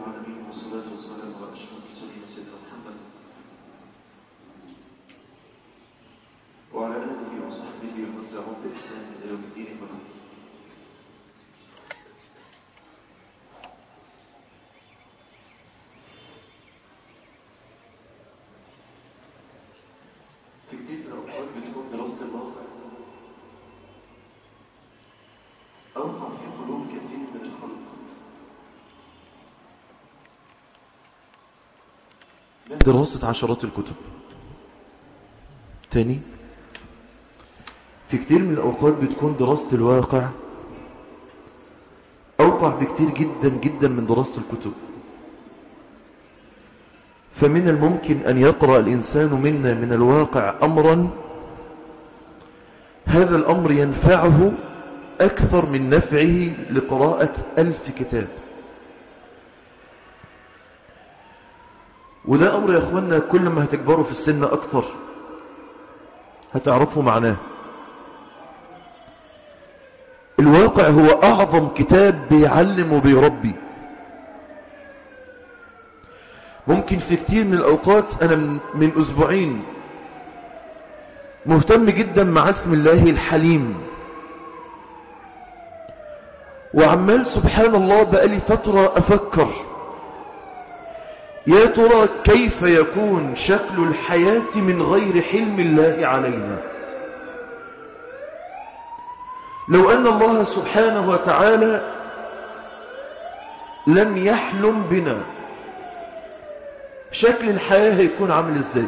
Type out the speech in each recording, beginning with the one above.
العالمين، والصلاة والسلام على أشرف المرسلين سيدنا محمد وعلى آله وصحبه ومن تبعهم بإحسان إلى يوم الدين. في كتير من الأوقات بتكون دراسة الواقع أوقع في قلوب كثير من الخلق من دراسة عشرات الكتب. تاني، في كتير من الأوقات بتكون دراسة الواقع أوقع بكتير جدا جدا من دراسة الكتب. فمن الممكن أن يقرأ الإنسان منا من الواقع أمرا هذا الأمر ينفعه أكثر من نفعه لقراءة 1000 كتاب. وده أمر يا أخوانا كل ما هتكبروا في السن أكثر هتعرفوا معناه. الواقع هو أعظم كتاب بيعلم وبيربي. ممكن في كتير من الأوقات أنا من أسبوعين مهتم جدا مع اسم الله الحليم، وعمال سبحان الله بقالي فترة أفكر يا ترى كيف يكون شكل الحياة من غير حلم الله علينا. لو أن الله سبحانه وتعالى لم يحلم بنا شكل الحياة هيكون عامل ازاي؟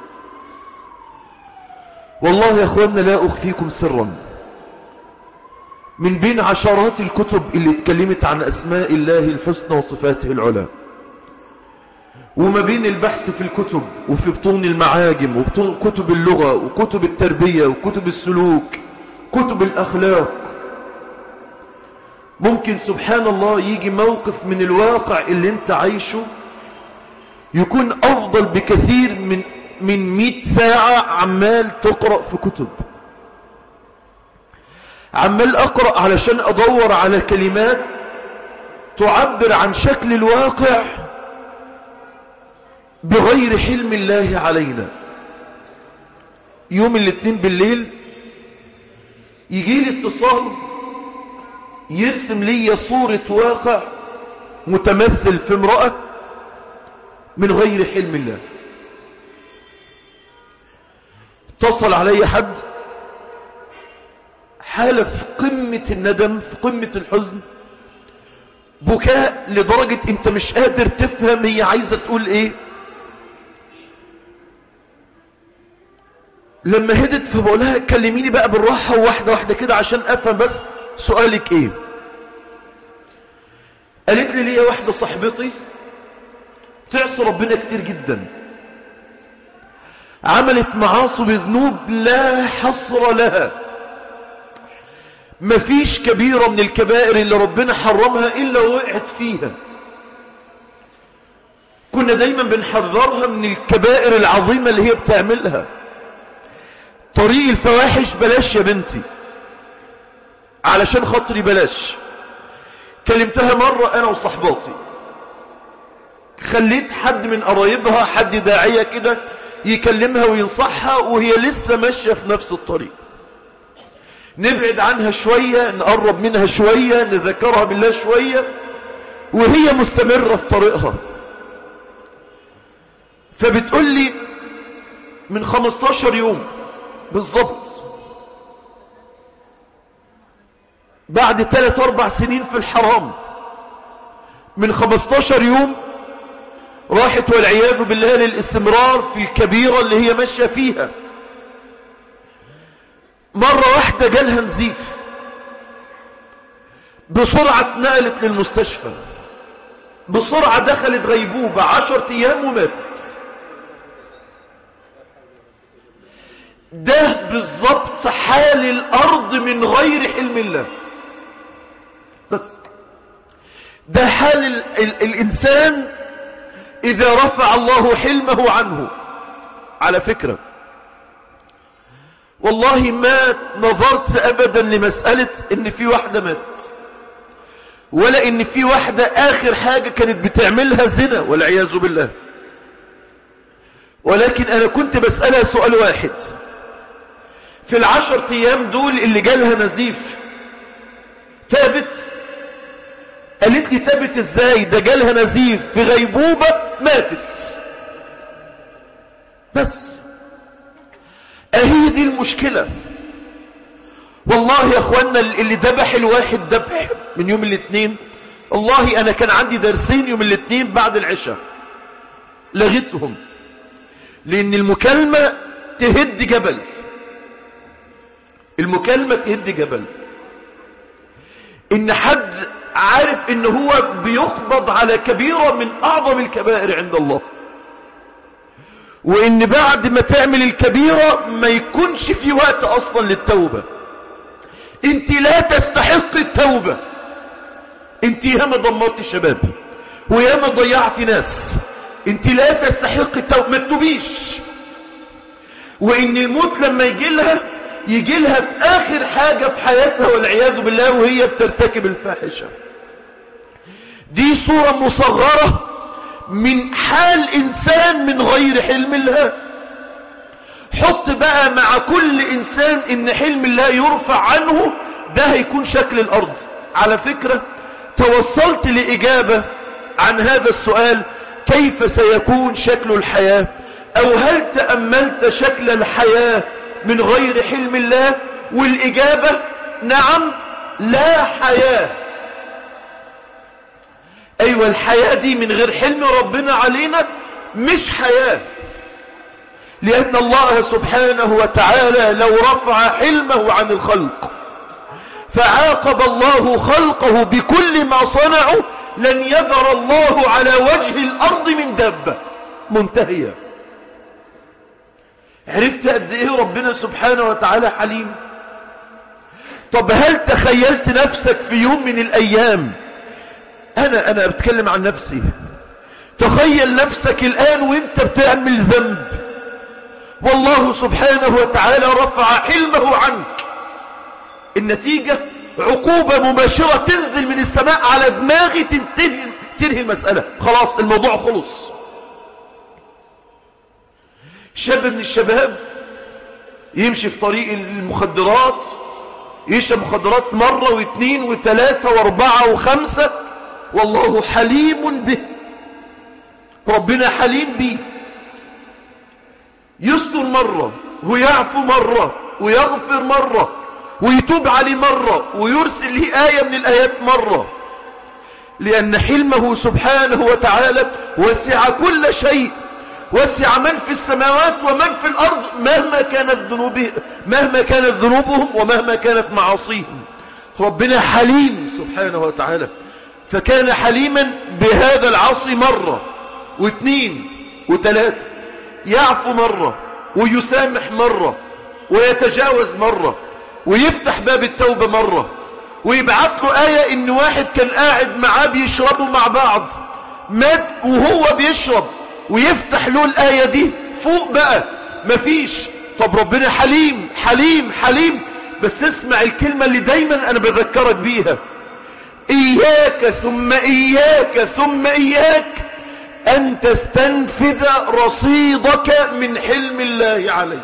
والله يا اخواننا لا اخفيكم سرا، من بين عشرات الكتب اللي اتكلمت عن اسماء الله الحسنى وصفاته العلى، وما بين البحث في الكتب وفي بطون المعاجم وبطون كتب اللغة وكتب التربية وكتب السلوك كتب الاخلاق، ممكن سبحان الله يجي موقف من الواقع اللي انت عايشه يكون أفضل بكثير من 100 ساعة عمال تقرأ في كتب. عمال أقرأ علشان أدور على كلمات تعبر عن شكل الواقع بغير حلم الله علينا. يوم الاثنين بالليل يجي لي اتصال يرسم لي صورة واقع متمثل في امرأة من غير حلم الله. اتصل علي حد حالة في قمة الندم، في قمة الحزن، بكاء لدرجة انت مش قادر تفهم هي عايزة تقول ايه. لما هدت فبقولها كلميني بقى بالراحة وواحدة واحدة كده عشان افهم بس سؤالك ايه. قالت لي واحدة صاحبتي تعصي ربنا كتير جدا، عملت معاصي بذنوب لا حصر لها، مفيش كبيرة من الكبائر اللي ربنا حرمها إلا وقعت فيها. كنا دايما بنحذرها من الكبائر العظيمة اللي هي بتعملها. طريق الفواحش بلاش يا بنتي، علشان خاطري بلاش. كلمتها مرة أنا وصحباتي، خليت حد من قرايبها حد داعية كده يكلمها وينصحها وهي لسه ماشية في نفس الطريق. نبعد عنها شوية، نقرب منها شوية، نذكرها بالله شوية، وهي مستمرة في طريقها. فبتقول لي من 15 يوم بالضبط، بعد 3-4 سنين في الحرام، من 15 يوم راحت والعياذ بالله للاستمرار في الكبيرة اللي هي ماشية فيها. مرة واحدة جالها نزيف، بسرعة اتنقلت للمستشفى، بسرعة دخلت غيبوبة 10 أيام وماتت. ده بالضبط حال الأرض من غير حلم الله. ده حال الإنسان إذا رفع الله حلمه عنه. على فكرة والله ما نظرت أبدا لمسألة إن في واحدة ماتت، ولا ان في واحدة اخر حاجة كانت بتعملها زنا والعياذ بالله. ولكن انا كنت بسألها سؤال واحد، في ال10 ايام دول اللي جالها نزيف تابت؟ قالت لي تابت ازاي؟ ده جالها نزيف في غيبوبة ماتت. بس اهي دي المشكلة. والله يا اخوانا اللي ذبح الواحد ذبح من يوم الاثنين، والله انا كان عندي درسين يوم الاثنين بعد العشاء لغيتهم، لان المكالمة تهد جبل، المكالمة تهد جبل. ان حد عارف ان هو بيقبض على كبيرة من اعظم الكبائر عند الله، وان بعد ما تعمل الكبيرة ما يكونش في وقت اصلا للتوبة. انت لا تستحق التوبة، انت ياما دمرت الشباب وياما ضيعت ناس، انت لا تستحق التوبة، ما تتوبيش. وان الموت لما يجي لها في اخر حاجة في حياتها والعياذ بالله وهي بترتكب الفاحشة. دي صورة مصغرة من حال انسان من غير حلم الله. حط بقى مع كل انسان ان حلم الله يرفع عنه، ده هيكون شكل الارض. على فكرة توصلت لإجابة عن هذا السؤال، كيف سيكون شكل الحياة؟ او هل تأملت شكل الحياة من غير حلم الله؟ والإجابة نعم، لا حياة. ايوه الحياة دي من غير حلم ربنا علينا مش حياة، لأن الله سبحانه وتعالى لو رفع حلمه عن الخلق فعاقب الله خلقه بكل ما صنعوا لن يذر الله على وجه الأرض من دابة. منتهية. عرفت قد ايه ربنا سبحانه وتعالى حليم؟ طب هل تخيلت نفسك في يوم من الأيام، أنا بتكلم عن نفسي، تخيل نفسك الآن وانت بتعمل ذنب والله سبحانه وتعالى رفع حلمه عنك، النتيجة عقوبة مباشرة تنزل من السماء على دماغي تنهي المسألة، خلاص الموضوع خلص. شاب من الشباب يمشي في طريق المخدرات، يشرب مخدرات مرة واثنين وثلاثة واربعة وخمسة، والله حليم به، ربنا حليم به، يستر مرة ويعفو مرة ويغفر مرة ويتوب عليه مرة ويرسل له آية من الآيات مرة، لأن حلمه سبحانه وتعالى وسع كل شيء، وسع من في السماوات ومن في الأرض مهما كانت ذنوبهم ومهما كانت معاصيهم. ربنا حليم سبحانه وتعالى، فكان حليما بهذا العصي مرة واثنين وثلاثة، يعفو مرة ويسامح مرة ويتجاوز مرة ويفتح باب التوبة مرة، ويبعث له آية ان واحد كان قاعد معاه بيشربوا مع بعض مات وهو بيشرب، ويفتح له الآية دي فوق بقى مفيش. طب ربنا حليم حليم حليم، بس اسمع الكلمة اللي دايما انا بذكرك بيها، اياك ثم اياك ثم اياك ان تستنفذ رصيدك من حلم الله عليك.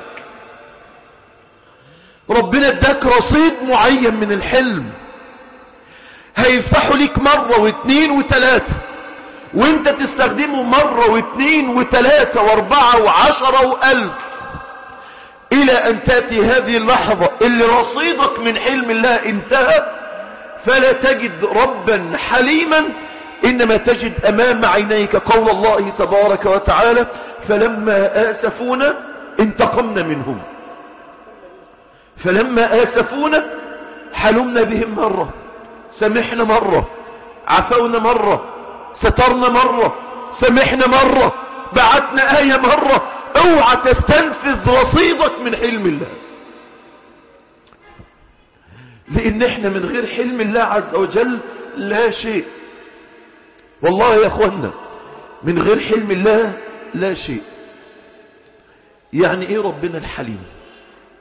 ربنا اداك رصيد معين من الحلم، هيفتحوا لك مرة واثنين وثلاثة، وانت تستخدمه مرة واثنين وثلاثة واربعة وعشرة والف، الى ان تأتي هذه اللحظة اللي رصيدك من حلم الله انتهى، فلا تجد ربا حليما، انما تجد امام عينيك قول الله تبارك وتعالى: فلما آسفونا انتقمنا منهم، فلما آسفونا حلمنا بهم مرة، سمحنا مرة، عفونا مرة، سترنا مرة، سمحنا مرة، بعتنا آية مرة. اوعى تستنفذ رصيدك من حلم الله، لان احنا من غير حلم الله عز وجل لا شيء. والله يا اخوانا من غير حلم الله لا شيء. يعني ايه ربنا الحليم؟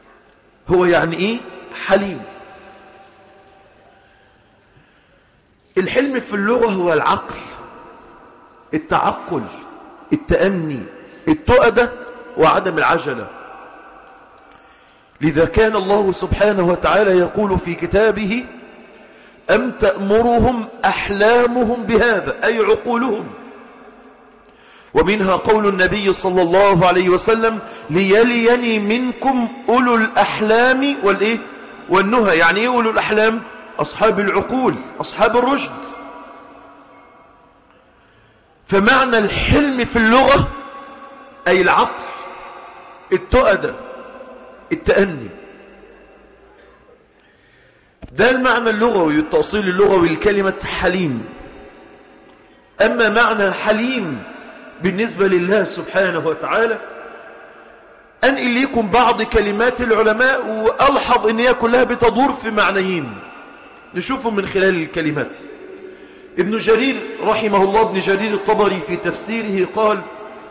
هو يعني ايه حليم؟ الحلم في اللغة هو العقل، التعقل، التأني، التؤدة وعدم العجلة. لذا كان الله سبحانه وتعالى يقول في كتابه: أم تأمرهم أحلامهم بهذا، أي عقولهم. ومنها قول النبي صلى الله عليه وسلم: ليليني منكم أولو الأحلام والنهى. يعني ايه أولو الأحلام؟ أصحاب العقول، أصحاب الرشد. فمعنى الحلم في اللغة أي العقل، التؤدة، التأني. ده المعنى اللغوي، التأصيل اللغوي لكلمة حليم. أما معنى حليم بالنسبة لله سبحانه وتعالى، أنقل لكم بعض كلمات العلماء وألحظ أن هي كلها بتدور في معنيين، نشوفهم من خلال الكلمات. ابن جرير رحمه الله، ابن جرير الطبري في تفسيره قال: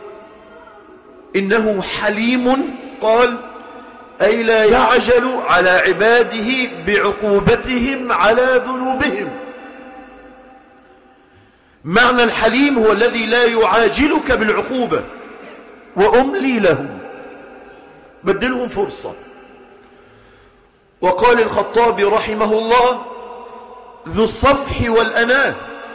إنه حليم، قال أي لا يعجل على عباده بعقوبتهم على ذنوبهم. معنى الحليم هو الذي لا يعاجلك بالعقوبة، وأملي لهم، بدلهم فرصة. وقال الخطابي رحمه الله: ذو الصفح والأناه.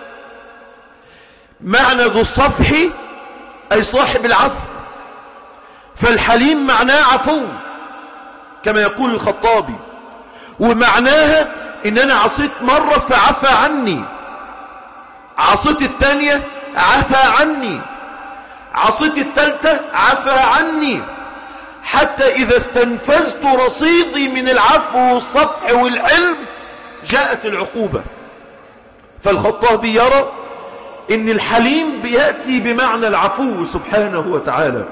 معنى ذو الصفح أي صاحب العفو، فالحليم معناه عفو كما يقول الخطابي. ومعناها إن أنا عصيت مرة فعفى عني، عصيت الثانية عفى عني، عصيت الثالثة عفى عني، حتى إذا استنفذت رصيدي من العفو والصفح والعلم جاءت العقوبة. فالخطابي يرى إن الحليم بيأتي بمعنى العفو سبحانه وتعالى.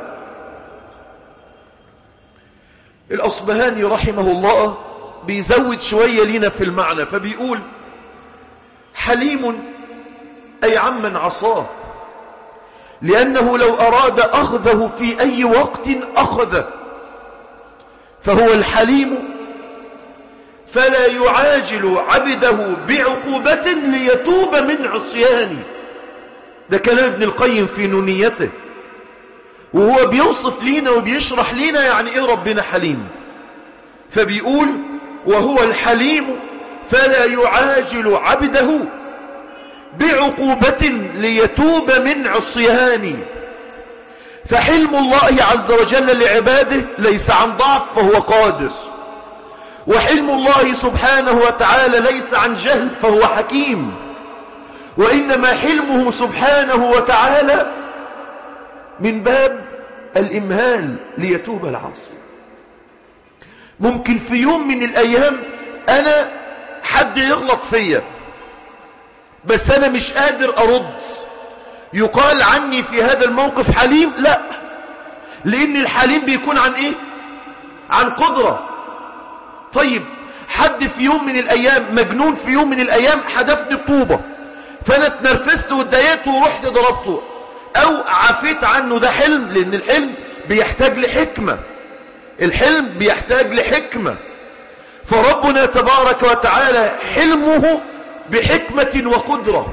الأصبهاني رحمه الله بيزود شوية لنا في المعنى، فبيقول: حليم أي عمن عصاه، لأنه لو أراد أخذه في أي وقت أخذه، فهو الحليم فلا يعاجل عبده بعقوبة ليتوب من عصيانه. ده كلام ابن القيم في نونيته، وهو بيوصف لينا وبيشرح لينا يعني ايه ربنا حليم. فبيقول: وهو الحليم فلا يعاجل عبده بعقوبة ليتوب من عصيانه. فحلم الله عز وجل لعباده ليس عن ضعف فهو قادر، وحلم الله سبحانه وتعالى ليس عن جهل فهو حكيم، وإنما حلمه سبحانه وتعالى من باب الإمهال ليتوب العاصي. ممكن في يوم من الأيام أنا حد يغلط فيا بس أنا مش قادر أرد، يقال عني في هذا الموقف حليم؟ لا، لأن الحليم بيكون عن إيه؟ عن قدرة. طيب حد في يوم من الأيام مجنون، في يوم من الأيام حدفني بطوبة، فأنا اتنرفزت واتضايقته ورحت ضربته أو عفيت عنه، ده حلم، لأن الحلم بيحتاج لحكمة، الحلم بيحتاج لحكمة. فربنا تبارك وتعالى حلمه بحكمة وقدرة.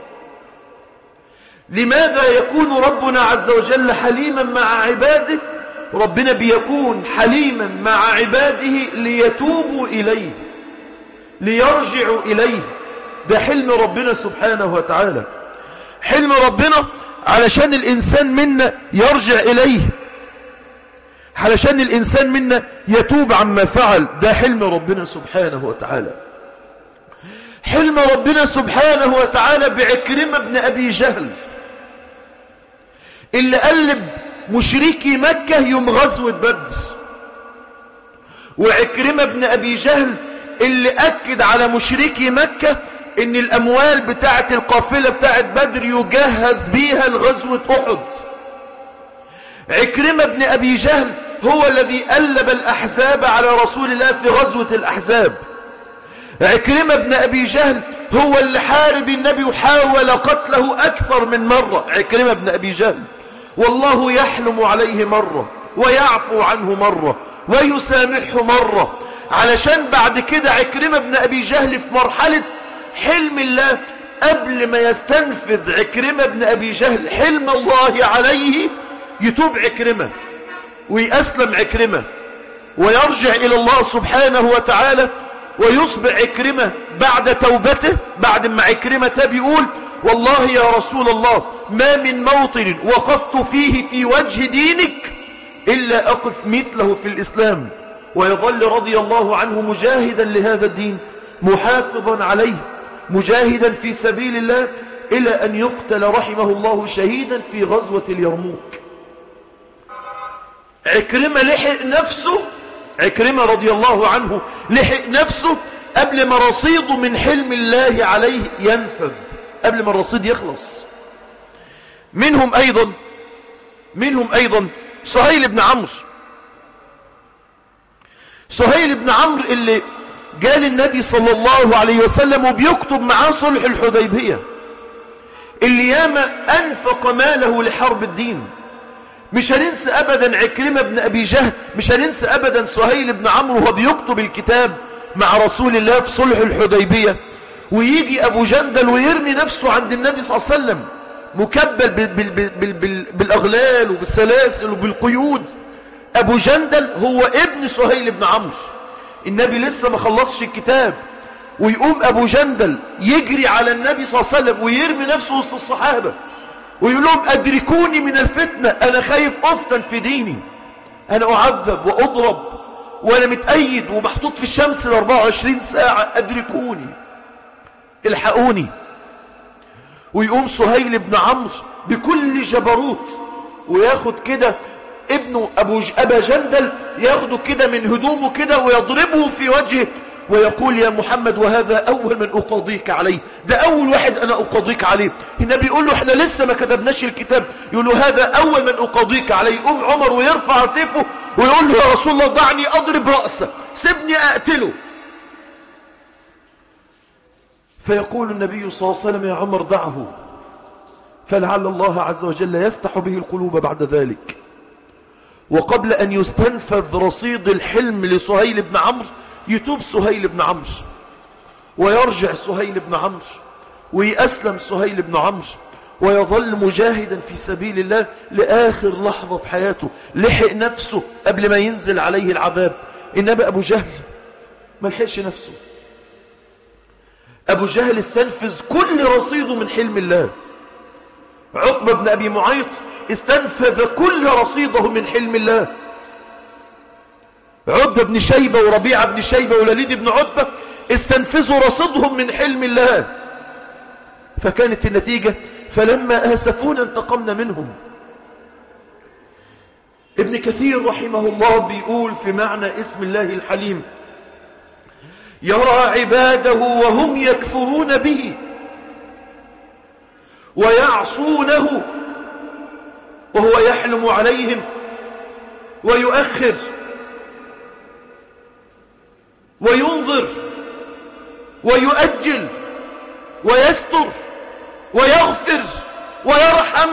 لماذا يكون ربنا عز وجل حليما مع عباده؟ ربنا بيكون حليما مع عباده ليتوبوا إليه، ليرجعوا إليه. ده حلم ربنا سبحانه وتعالى، حلم ربنا علشان الإنسان منا يرجع إليه، علشان الإنسان منا يتوب عما فعل. ده حلم ربنا سبحانه وتعالى. حلم ربنا سبحانه وتعالى بعكرمة بن أبي جهل اللي قلب مشركي مكة يوم غزوة بدر، وعكرمة بن أبي جهل اللي أكد على مشركي مكة ان الأموال بتاعة القافلة بتاعة بدر يجهز بيها لغزوة أحد. عكرمة بن أبي جهل هو الذي قلب الأحزاب على رسول الله في غزوة الأحزاب. عكرمة بن أبي جهل هو اللي حارب النبي وحاول قتله أكثر من مرة. عكرمة بن أبي جهل والله يحلم عليه مرة ويعفو عنه مرة ويسامحه مرة، علشان بعد كده عكرمة بن أبي جهل في مرحلة حلم الله قبل ما يستنفذ عكرمة بن أبي جهل حلم الله عليه يتوب عكرمة ويأسلم عكرمة ويرجع إلى الله سبحانه وتعالى ويصبح عكرمة بعد توبته. بعد ما عكرمة تاب يقول والله يا رسول الله ما من موطن وقفت فيه في وجه دينك إلا أقف مثله في الإسلام. ويظل رضي الله عنه مجاهدا لهذا الدين محافظا عليه مجاهدا في سبيل الله إلى أن يقتل رحمه الله شهيدا في غزوة اليرموك. عكرمة لحق نفسه، عكرمة رضي الله عنه لحق نفسه قبل ما رصيده من حلم الله عليه ينفذ، قبل ما الرصيد يخلص. منهم أيضا سهيل بن عمرو. سهيل بن عمرو اللي جال النبي صلى الله عليه وسلم وبيكتب معاه صلح الحديبية، اللي ياما أنفق ماله لحرب الدين. مش هننسى أبدا عكرمة بن أبي جهل، مش هننسى أبدا سهيل بن عمرو وهو بيكتب الكتاب مع رسول الله في صلح الحديبية، ويجي أبو جندل ويرمي نفسه عند النبي صلى الله عليه وسلم مكبل بالأغلال وبالسلاسل وبالقيود. أبو جندل هو ابن سهيل بن عمرو، النبي لسه ما خلصش الكتاب، ويقوم أبو جندل يجري على النبي صلى الله عليه وسلم ويرمي نفسه وسط الصحابة ويقول لهم أدركوني من الفتنة، أنا خايف أفتن في ديني، أنا أعذب وأضرب وأنا متأيد ومحطوط في الشمس 24 ساعة، أدركوني الحقوني. ويقوم سهيل بن عمرو بكل جبروت وياخد كده ابنه أبا جندل، ياخده كده من هدومه كده ويضربه في وجهه ويقول يا محمد وهذا أول من أقاضيك عليه، ده أول واحد أنا أقاضيك عليه. النبي يقول له احنا لسه ما كتبناش الكتاب، يقول له هذا أول من أقاضيك عليه. يقوم عمر ويرفع سيفه ويقول له يا رسول الله دعني أضرب رأسه، سيبني أقتله. فيقول النبي صلى الله عليه وسلم يا عمر دعه فلعل الله عز وجل يفتح به القلوب بعد ذلك. وقبل أن يستنفذ رصيد الحلم لسهيل بن عمرو يتوب سهيل بن عمرو ويرجع سهيل بن عمرو ويأسلم سهيل بن عمرو ويظل مجاهدا في سبيل الله لآخر لحظة في حياته، لحق نفسه قبل ما ينزل عليه العذاب. إنما أبو جهل ما لحقش نفسه، أبو جهل استنفذ كل رصيده من حلم الله. عقبة بن أبي معيط استنفذ كل رصيده من حلم الله. عتبة بن شيبة وربيعة بن شيبة وليد بن عتبة استنفذوا رصيدهم من حلم الله. فكانت النتيجة فلما آسفونا انتقمنا منهم. ابن كثير رحمه الله بيقول في معنى اسم الله الحليم يرى عباده وهم يكفرون به ويعصونه وهو يحلم عليهم ويؤخر وينظر ويؤجل ويستر ويغفر ويرحم.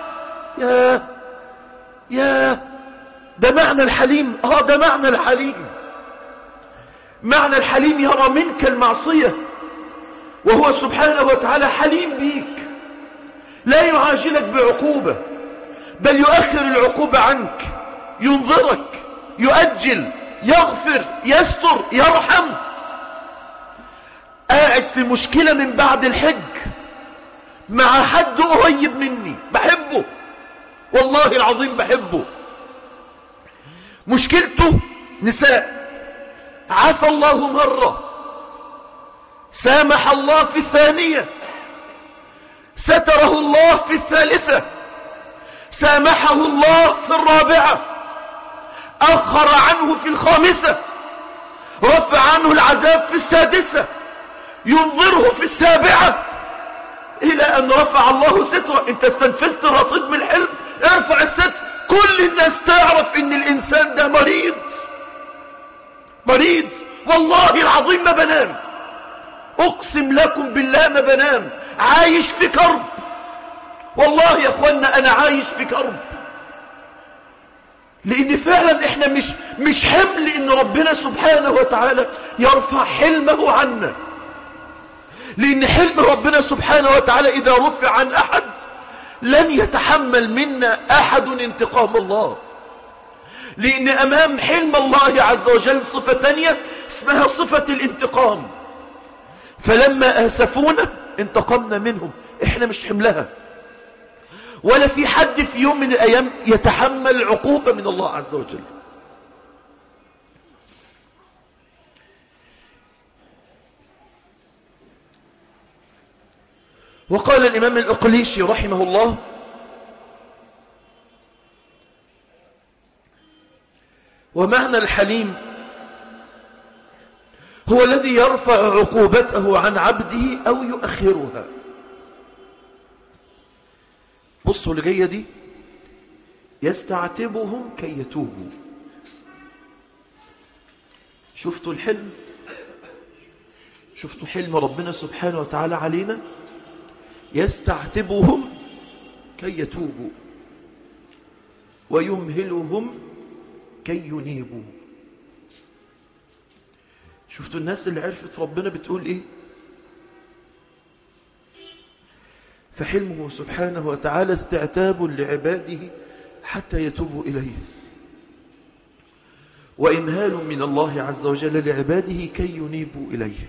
يا ده معنى الحليم. ده معنى الحليم. معنى الحليم يرى منك المعصية وهو سبحانه وتعالى حليم بيك، لا يعاجلك بعقوبة بل يؤخر العقوبة عنك، ينظرك، يؤجل، يغفر، يستر، يرحم. قاعد في مشكلة من بعد الحج مع حد قريب مني بحبه، والله العظيم بحبه، مشكلته نساء، عفى الله مرة، سامح الله في الثانية، ستره الله في الثالثة، سامحه الله في الرابعة، أخر عنه في الخامسة، رفع عنه العذاب في السادسة، ينظره في السابعة، إلى أن رفع الله ستره. انت استنفذت رصيد من الحلم، ارفع الستر. كل الناس تعرف ان الانسان ده مريض، مريض والله العظيم ما بنام، اقسم لكم بالله ما بنام، عايش في كرب. والله يا اخوانا انا عايش في كرب، لان فعلا احنا مش حمل ان ربنا سبحانه وتعالى يرفع حلمه عنا. لأن حلم ربنا سبحانه وتعالى إذا رفع عن أحد لن يتحمل منا أحد انتقام الله، لأن أمام حلم الله عز وجل صفة تانية اسمها صفة الانتقام. فلما آسفونا انتقمنا منهم، احنا مش حملها، ولا في حد في يوم من الأيام يتحمل عقوبة من الله عز وجل. وقال الإمام الأقليشي رحمه الله: ومعنى الحليم هو الذي يرفع عقوبته عن عبده أو يؤخرها. بصوا الجاية دي: يستعتبهم كي يتوبوا. شفتوا الحلم؟ شفتوا حلم ربنا سبحانه وتعالى علينا؟ يستعتبهم كي يتوبوا ويمهلهم كي ينيبوا. شفتوا الناس اللي عرفت ربنا بتقول ايه؟ فحلمه سبحانه وتعالى استعتاب لعباده حتى يتوبوا إليه، وإمهال من الله عز وجل لعباده كي ينيبوا إليه.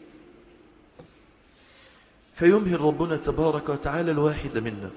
فيمهل ربنا تبارك وتعالى الواحد منا،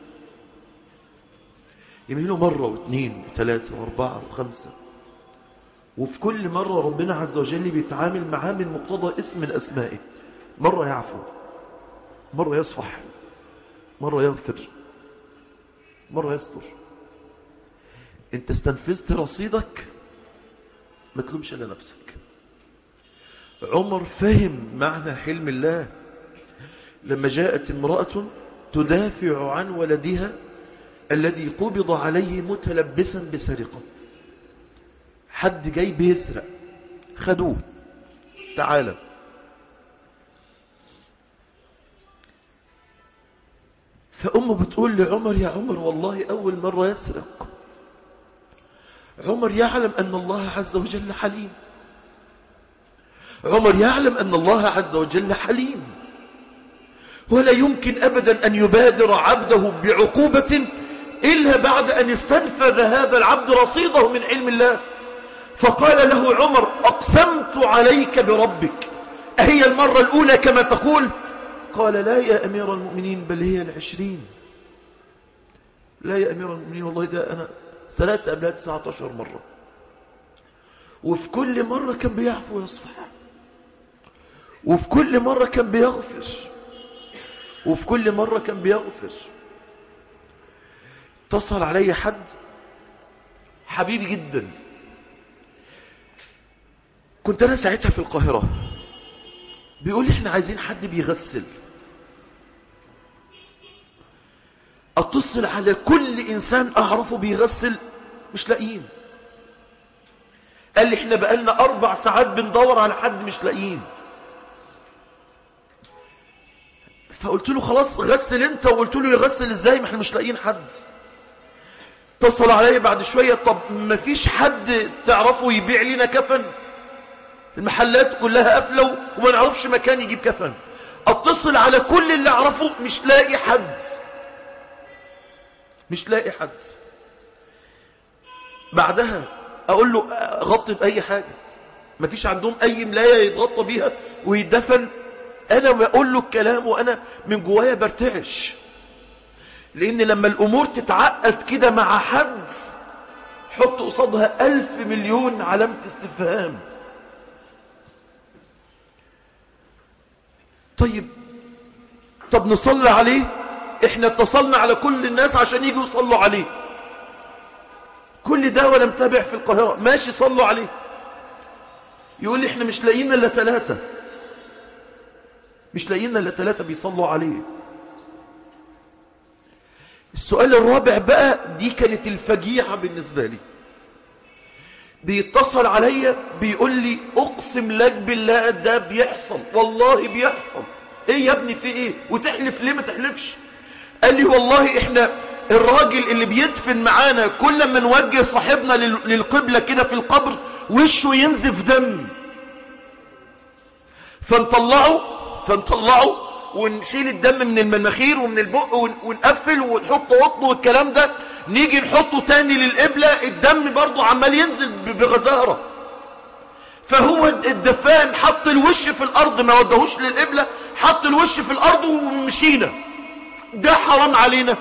يمهله مرة واثنين وثلاثة واربعة وخمسة، وفي كل مرة ربنا عز وجل بيتعامل معاه من مقتضى اسم من أسمائه. مرة يعفو، مرة يصفح، مرة يغفر، مرة يستر. انت استنفذت رصيدك، ما تلومش على نفسك. عمر فهم معنى حلم الله لما جاءت امرأة تدافع عن ولدها الذي قبض عليه متلبسا بسرقة. حد جاي بيسرق، خدوه، تعالى. فأمه بتقول لعمر: يا عمر والله أول مرة يسرق. عمر يعلم أن الله عز وجل حليم، عمر يعلم أن الله عز وجل حليم، ولا يمكن أبدا أن يبادر عبده بعقوبة إلا بعد أن استنفذ هذا العبد رصيده من علم الله. فقال له عمر: أقسمت عليك بربك، أهي المرة الأولى كما تقول؟ قال: لا يا أمير المؤمنين، بل هي 20. لا يا أمير المؤمنين، والله ده أنا 3 قبلها 19 مرة، وفي كل مرة كان بيعفو ويصفح، وفي كل مرة كان بيغفر، وفي كل مرة كان بيغفر. اتصل علي حد حبيبي جدا، كنت أنا ساعتها في القاهرة، بيقول لي: احنا عايزين حد بيغسل. اتصل على كل انسان اعرفه بيغسل، مش لاقيين. قال لي: احنا بقالنا 4 ساعات بندور على حد، مش لاقيين. فقلت له: خلاص غسل انت. وقلت له: يغسل ازاي ما احنا مش لاقيين حد؟ اتصل علي بعد شوية: طب ما فيش حد تعرفه يبيع لنا كفن؟ المحلات كلها قافله وما نعرفش مكان يجيب كفن. اتصل على كل اللي اعرفه، مش لاقي حد، مش لاقي حد. بعدها اقول له: غطي باي حاجة، مفيش عندهم اي ملاية يتغطى بيها ويدفن. انا بقول له الكلام وانا من جوايا برتعش، لان لما الامور تتعقد كده مع حد حط قصادها 1000 مليون علامة استفهام. طب نصلي عليه، احنا اتصلنا على كل الناس عشان يجوا يصلوا عليه، كل ده ولا متابع في القاهرة، ماشي صلوا عليه. يقول لي: احنا مش لاقيين الا 3، مش لاقيين الا 3 بيصلوا عليه. السؤال الرابع بقى، دي كانت الفجيعة بالنسبة لي. بيتصل عليا بيقول لي: اقسم لك بالله ده بيحصل، والله بيحصل. ايه يا ابني في ايه؟ وتحلف ليه؟ ما تحلفش. قال لي: والله احنا الراجل اللي بيدفن معانا كل ما نوجه صاحبنا للقبلة كده في القبر وشه ينزف دم، فنطلعه ونشيل الدم من المناخير ومن البق ونقفل ونحط قطن والكلام ده، نيجي نحطه تاني للقبلة الدم برضو عمال ينزل بغزارة. فهو الدفان حط الوش في الارض، ما ودهوش للقبلة، حط الوش في الارض ومشينا، ده حرام علينا؟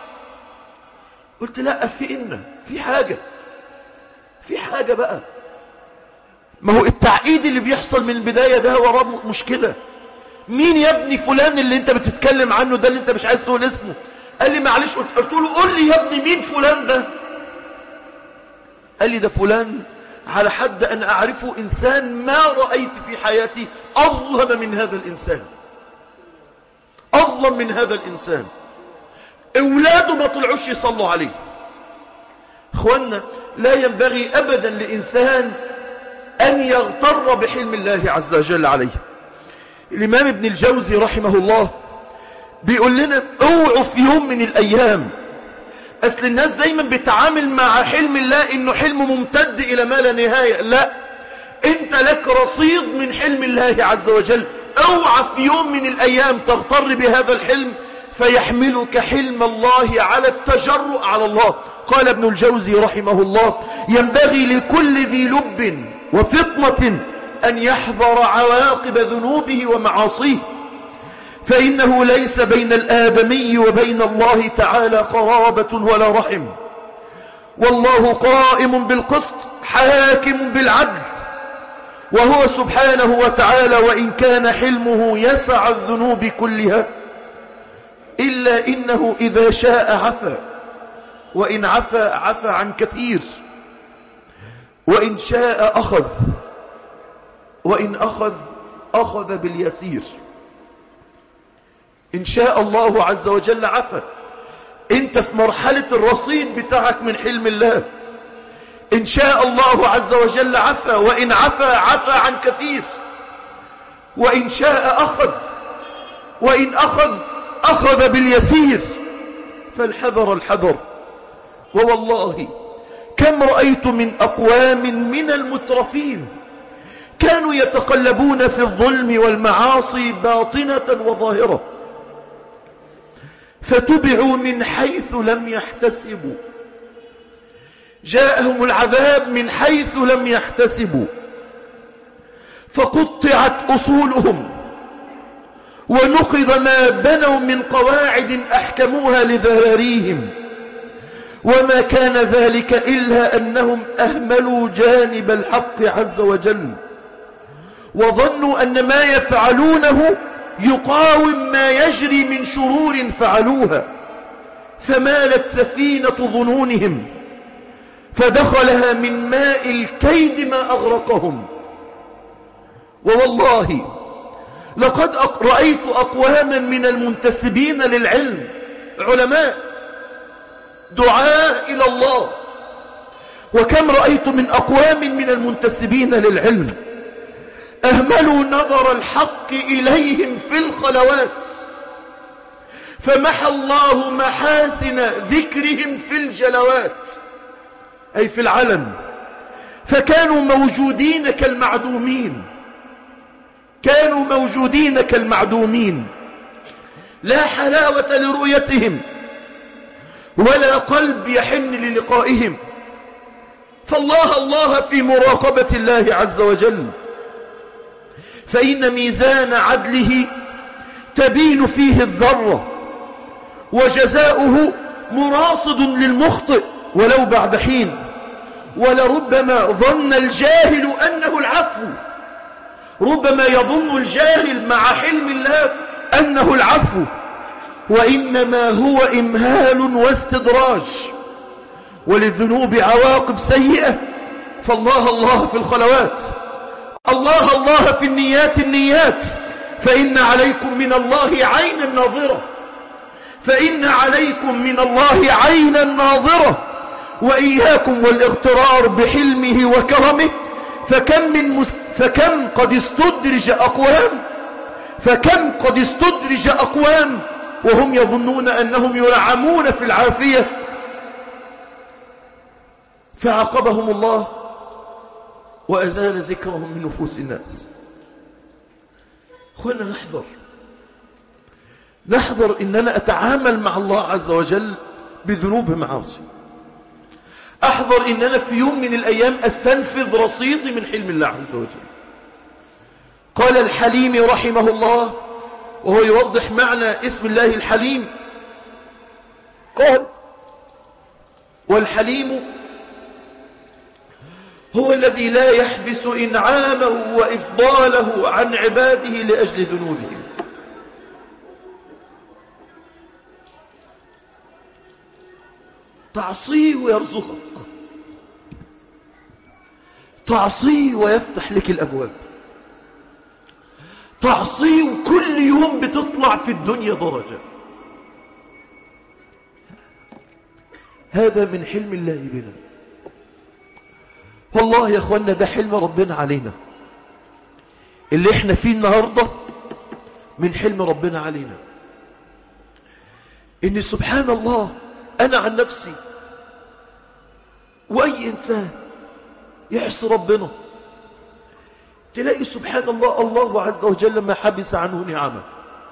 قلت لا، في حاجة بقى. ما هو التعقيد اللي بيحصل من البداية ده وراه مشكلة. مين يا ابني فلان اللي انت بتتكلم عنه ده اللي انت مش عايز تقول اسمه؟ قال لي معلش. قلت له قول لي يا ابني مين فلان ده؟ قال لي ده فلان على حد أن أعرفه إنسان ما رأيت في حياتي أظلم من هذا الإنسان، أظلم من هذا الإنسان. أولاده ما طلعوش يصلوا عليه. أخوانا، لا ينبغي أبدا لإنسان أن يغتر بحلم الله عز وجل عليه. الإمام ابن الجوزي رحمه الله بيقول لنا اوعوا في يوم من الأيام، أصل الناس دايما بتعامل مع حلم الله إنه حلم ممتد إلى ما لا نهاية. لا، أنت لك رصيد من حلم الله عز وجل. اوعى في يوم من الأيام تغتر بهذا الحلم فيحملك حلم الله على التجرؤ على الله. قال ابن الجوزي رحمه الله: ينبغي لكل ذي لب وفطنة أن يحذر عواقب ذنوبه ومعاصيه، فإنه ليس بين الآدمي وبين الله تعالى قرابة ولا رحم، والله قائم بالقسط حاكم بالعدل، وهو سبحانه وتعالى وإن كان حلمه يسع الذنوب كلها إلا إنه إذا شاء عفا، وإن عفا عفا عن كثير، وإن شاء أخذ، وإن أخذ باليسير. إن شاء الله عز وجل عفا. أنت في مرحلة الرصيد بتاعك من حلم الله. إن شاء الله عز وجل عفا، وإن عفا عفا عن كثير، وإن شاء أخذ، وإن أخذ باليسير. فالحذر الحذر. ووالله كم رأيت من أقوام من المترفين كانوا يتقلبون في الظلم والمعاصي باطنة وظاهرة، فتبعوا من حيث لم يحتسبوا، جاءهم العذاب من حيث لم يحتسبوا، فقطعت أصولهم ونقض ما بنوا من قواعد أحكموها لذراريهم، وما كان ذلك إلا أنهم أهملوا جانب الحق عز وجل، وظنوا أن ما يفعلونه يقاوم ما يجري من شرور فعلوها، فمالت سفينة ظنونهم فدخلها من ماء الكيد ما أغرقهم. ووالله لقد رأيت أقواما من المنتسبين للعلم، علماء دعاء إلى الله، وكم رأيت من أقوام من المنتسبين للعلم أهملوا نظر الحق إليهم في الخلوات، فمحى الله محاسن ذكرهم في الجلوات، أي في العلن، فكانوا موجودين كالمعدومين، كانوا موجودين كالمعدومين، لا حلاوة لرؤيتهم ولا قلب يحن للقائهم. فالله الله في مراقبة الله عز وجل، فإن ميزان عدله تبين فيه الذرة، وجزاؤه مراصد للمخطئ ولو بعد حين. ولربما ظن الجاهل أنه العفو، ربما يظن الجاهل مع حلم الله أنه العفو، وإنما هو إمهال واستدراج، وللذنوب عواقب سيئة. فالله الله في الخلوات، الله الله في النيات، فإن عليكم من الله عينا ناظرة، فإن عليكم من الله عينا ناظرة، وإياكم والاغترار بحلمه وكرمه، فكم قد استدرج أقوام وهم يظنون أنهم ينعمون في العافية، فعاقبهم الله وأزال ذكرهم من نفوس الناس. خلنا نحذر، نحذر ان انا اتعامل مع الله عز وجل بذنوب معاصي. احذر ان انا في يوم من الايام استنفذ رصيدي من حلم الله عز وجل. قال الحليم رحمه الله وهو يوضح معنى اسم الله الحليم، قال: والحليم هو الذي لا يحبس إنعامه وإفضاله عن عباده لأجل ذنوبهم. تعصيه ويرزقك، تعصيه ويفتح لك الأبواب، تعصيه وكل يوم بتطلع في الدنيا درجة. هذا من حلم الله بنا. والله يا اخوانا ده حلم ربنا علينا. اللي احنا فيه النهاردة من حلم ربنا علينا. ان سبحان الله انا عن نفسي واي انسان يعصي ربنا تلاقي سبحان الله الله عز وجل ما حبس عنه نعمه.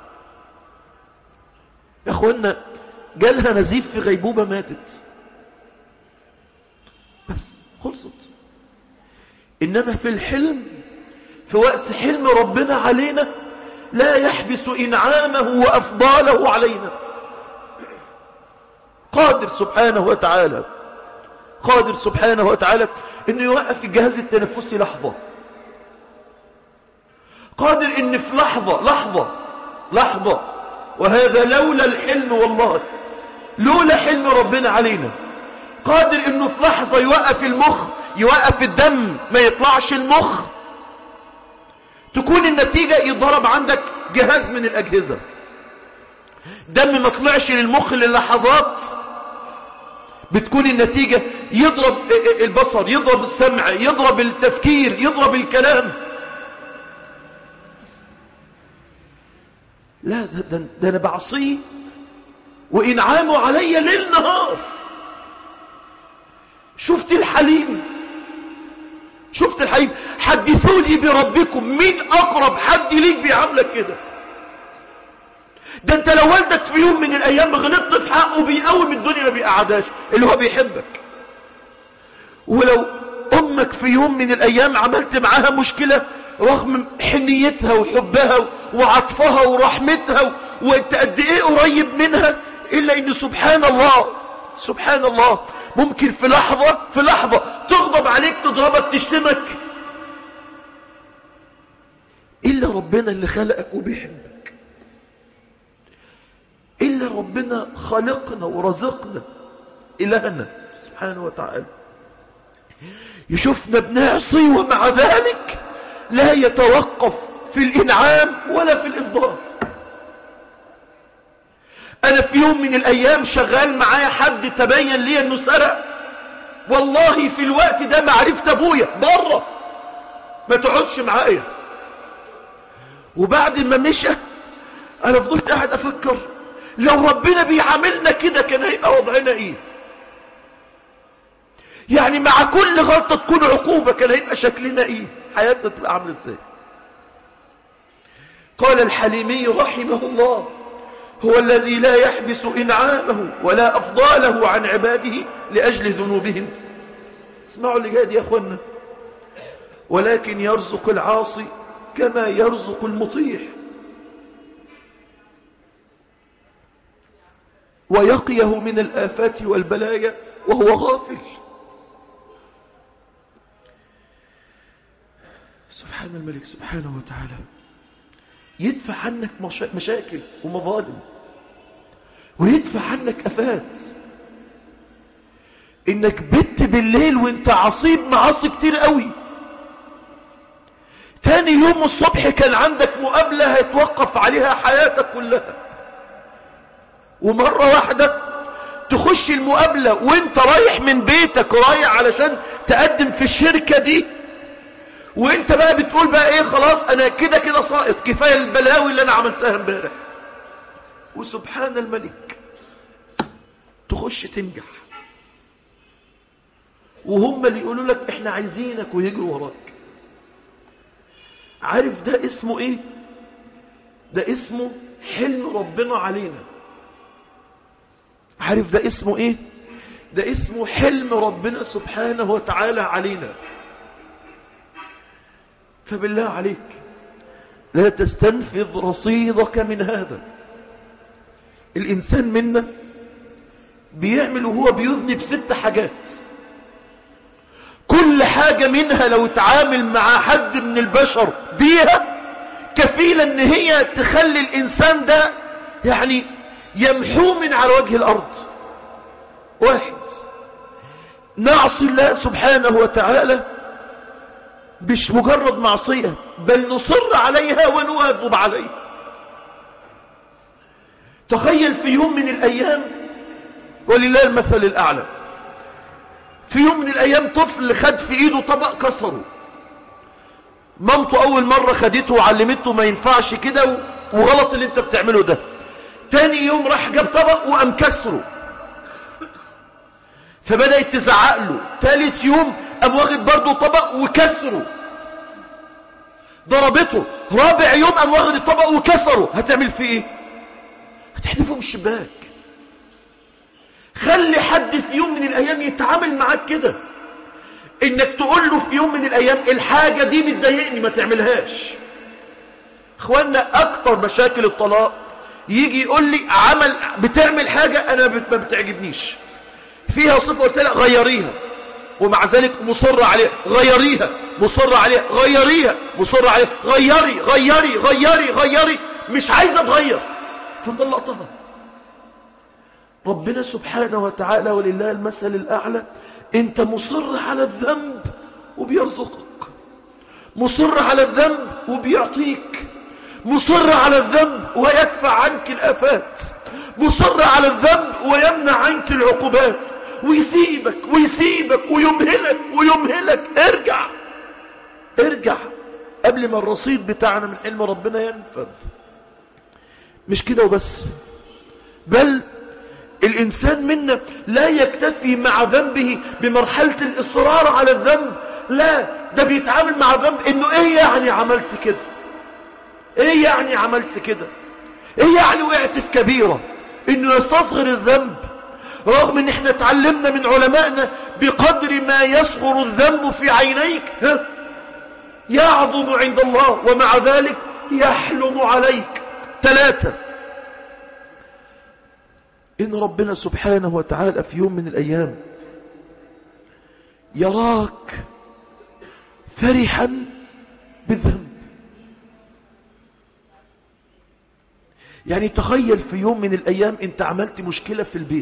يا اخوانا جالها نزيف في غيبوبة ماتت بس خلصت. إنما في الحلم في وقت حلم ربنا علينا لا يحبس إنعامه وأفضاله علينا. قادر سبحانه وتعالى، قادر سبحانه وتعالى إنه يوقف الجهاز التنفسي لحظة، قادر إن في لحظة وهذا لولا الحلم، والله لولا حلم ربنا علينا، قادر إنه في لحظة يوقف المخ، يوقف الدم ما يطلعش المخ، تكون النتيجة يضرب عندك جهاز من الأجهزة، دم ما طلعش للمخ للحظات، بتكون النتيجة يضرب البصر، يضرب السمع، يضرب التفكير، يضرب الكلام. لا ده أنا بعصيه وإنعامه علي ليل نهار. شفت الحليم، شفت الحليم. حدثوني بربكم، مين أقرب حد ليك بيعاملك كده؟ ده انت لو والدك في يوم من الايام غلطت في حقه بيقوم الدنيا ما بيقعدهاش، اللي هو بيحبك. ولو امك في يوم من الايام عملت معاها مشكلة رغم حنيتها وحبها وعطفها ورحمتها وانت قد ايه قريب منها، الا ان سبحان الله ممكن في لحظة تغضب عليك، تضربك، تشتمك، الا ربنا اللي خلقك وبيحبك، إلا ربنا خلقنا ورزقنا، إلهنا سبحانه وتعالى يشوفنا بنعصي ومع ذلك لا يتوقف في الإنعام ولا في الإفضال. أنا في يوم من الأيام شغال معايا حد تبين لي أنه سرق، والله في الوقت ده معرفة أبويا بره ما تقعدش معايا، وبعد ما مشى أنا فضلت قاعد أفكر لو ربنا بيعاملنا كده كان هيبقى وضعنا ايه؟ يعني مع كل غلطة تكون عقوبة كان هيبقى شكلنا ايه؟ حياتنا تبقى عاملة ازاي؟ قال الحليمي رحمه الله: هو الذي لا يحبس إنعامه ولا أفضاله عن عباده لأجل ذنوبهم. اسمعوا اللي جاي يا اخوانا: ولكن يرزق العاصي كما يرزق المطيع، ويقيه من الآفات والبلايا وهو غافل. سبحان الملك سبحانه وتعالى يدفع عنك مشاكل ومظالم، ويدفع عنك آفات. انك بت بالليل وانت عصيب معاصي كتير قوي، تاني يوم الصبح كان عندك مقابلة هيتوقف عليها حياتك كلها، ومرة واحدة تخش المقابلة وانت رايح من بيتك رايح علشان تقدم في الشركة دي، وانت بقى بتقول بقى ايه، خلاص انا كده كده ساقط، كفاية البلاوي اللي انا عملتها امبارح. وسبحان الملك تخش تنجح، وهم اللي يقولوا لك احنا عايزينك ويجروا وراك. عارف ده اسمه ايه؟ ده اسمه حلم ربنا علينا. عارف ده اسمه ايه؟ ده اسمه حلم ربنا سبحانه وتعالى علينا. فبالله عليك لا تستنفذ رصيدك من هذا. الإنسان منا بيعمل وهو بيذنب 6 حاجات، كل حاجة منها لو تعامل مع حد من البشر بيها كفيلة ان هي تخلي الإنسان ده يعني يمحو من على وجه الأرض. 1، نعصي الله سبحانه وتعالى مش مجرد معصية، بل نصر عليها ونواظب عليها. تخيل في يوم من الأيام، ولله المثل الأعلى، في يوم من الأيام طفل خد في إيده طبق كسره. مامته أول مرة خدته وعلمته ما ينفعش كده وغلط اللي انت بتعمله ده. تاني يوم راح جاب طبق وقام كسره، فبدأت تزعق له. ثالث يوم قام واخد برضه طبق وكسره، ضربته. رابع يوم قام واخد الطبق وكسره. هتعمل فيه ايه؟ هتحدفه من الشباك. خلي حد في يوم من الايام يتعامل معاك كده، انك تقول له في يوم من الايام الحاجة دي بتضايقني ما تعملهاش. اخوانا اكتر مشاكل الطلاق يجي يقول لي بتعمل حاجة انا ما بتعجبنيش، فيها صفة قلت لها غيريها، ومع ذلك مصر عليها. غيريها، مصر عليها. غيريها، مصر عليها. غيري غيري غيري غيري، مش عايزة تغير، فطلقتها. ربنا سبحانه وتعالى ولله المثل الأعلى، انت مصر على الذنب وبيرزقك، مصر على الذنب وبيعطيك، مصر على الذنب ويدفع عنك الآفات، مصر على الذنب ويمنع عنك العقوبات، ويسيبك ويسيبك ويمهلك ويمهلك. ارجع قبل ما الرصيد بتاعنا من حلم ربنا ينفذ. مش كده وبس، بل الإنسان منا لا يكتفي مع ذنبه بمرحلة الإصرار على الذنب، لا، ده بيتعامل مع ذنب إنه إيه يعني عملت كده، إيه يعني عملت كده، إيه يعني وقعت في كبيرة، إنه يستصغر الذنب. رغم إن إحنا اتعلمنا من علمائنا بقدر ما يصغر الذنب في عينيك يعظم عند الله، ومع ذلك يحلم عليك. 3، إن ربنا سبحانه وتعالى في يوم من الأيام يراك فرحا بالذنب. يعني تخيل في يوم من الأيام أنت عملت مشكلة في البيت،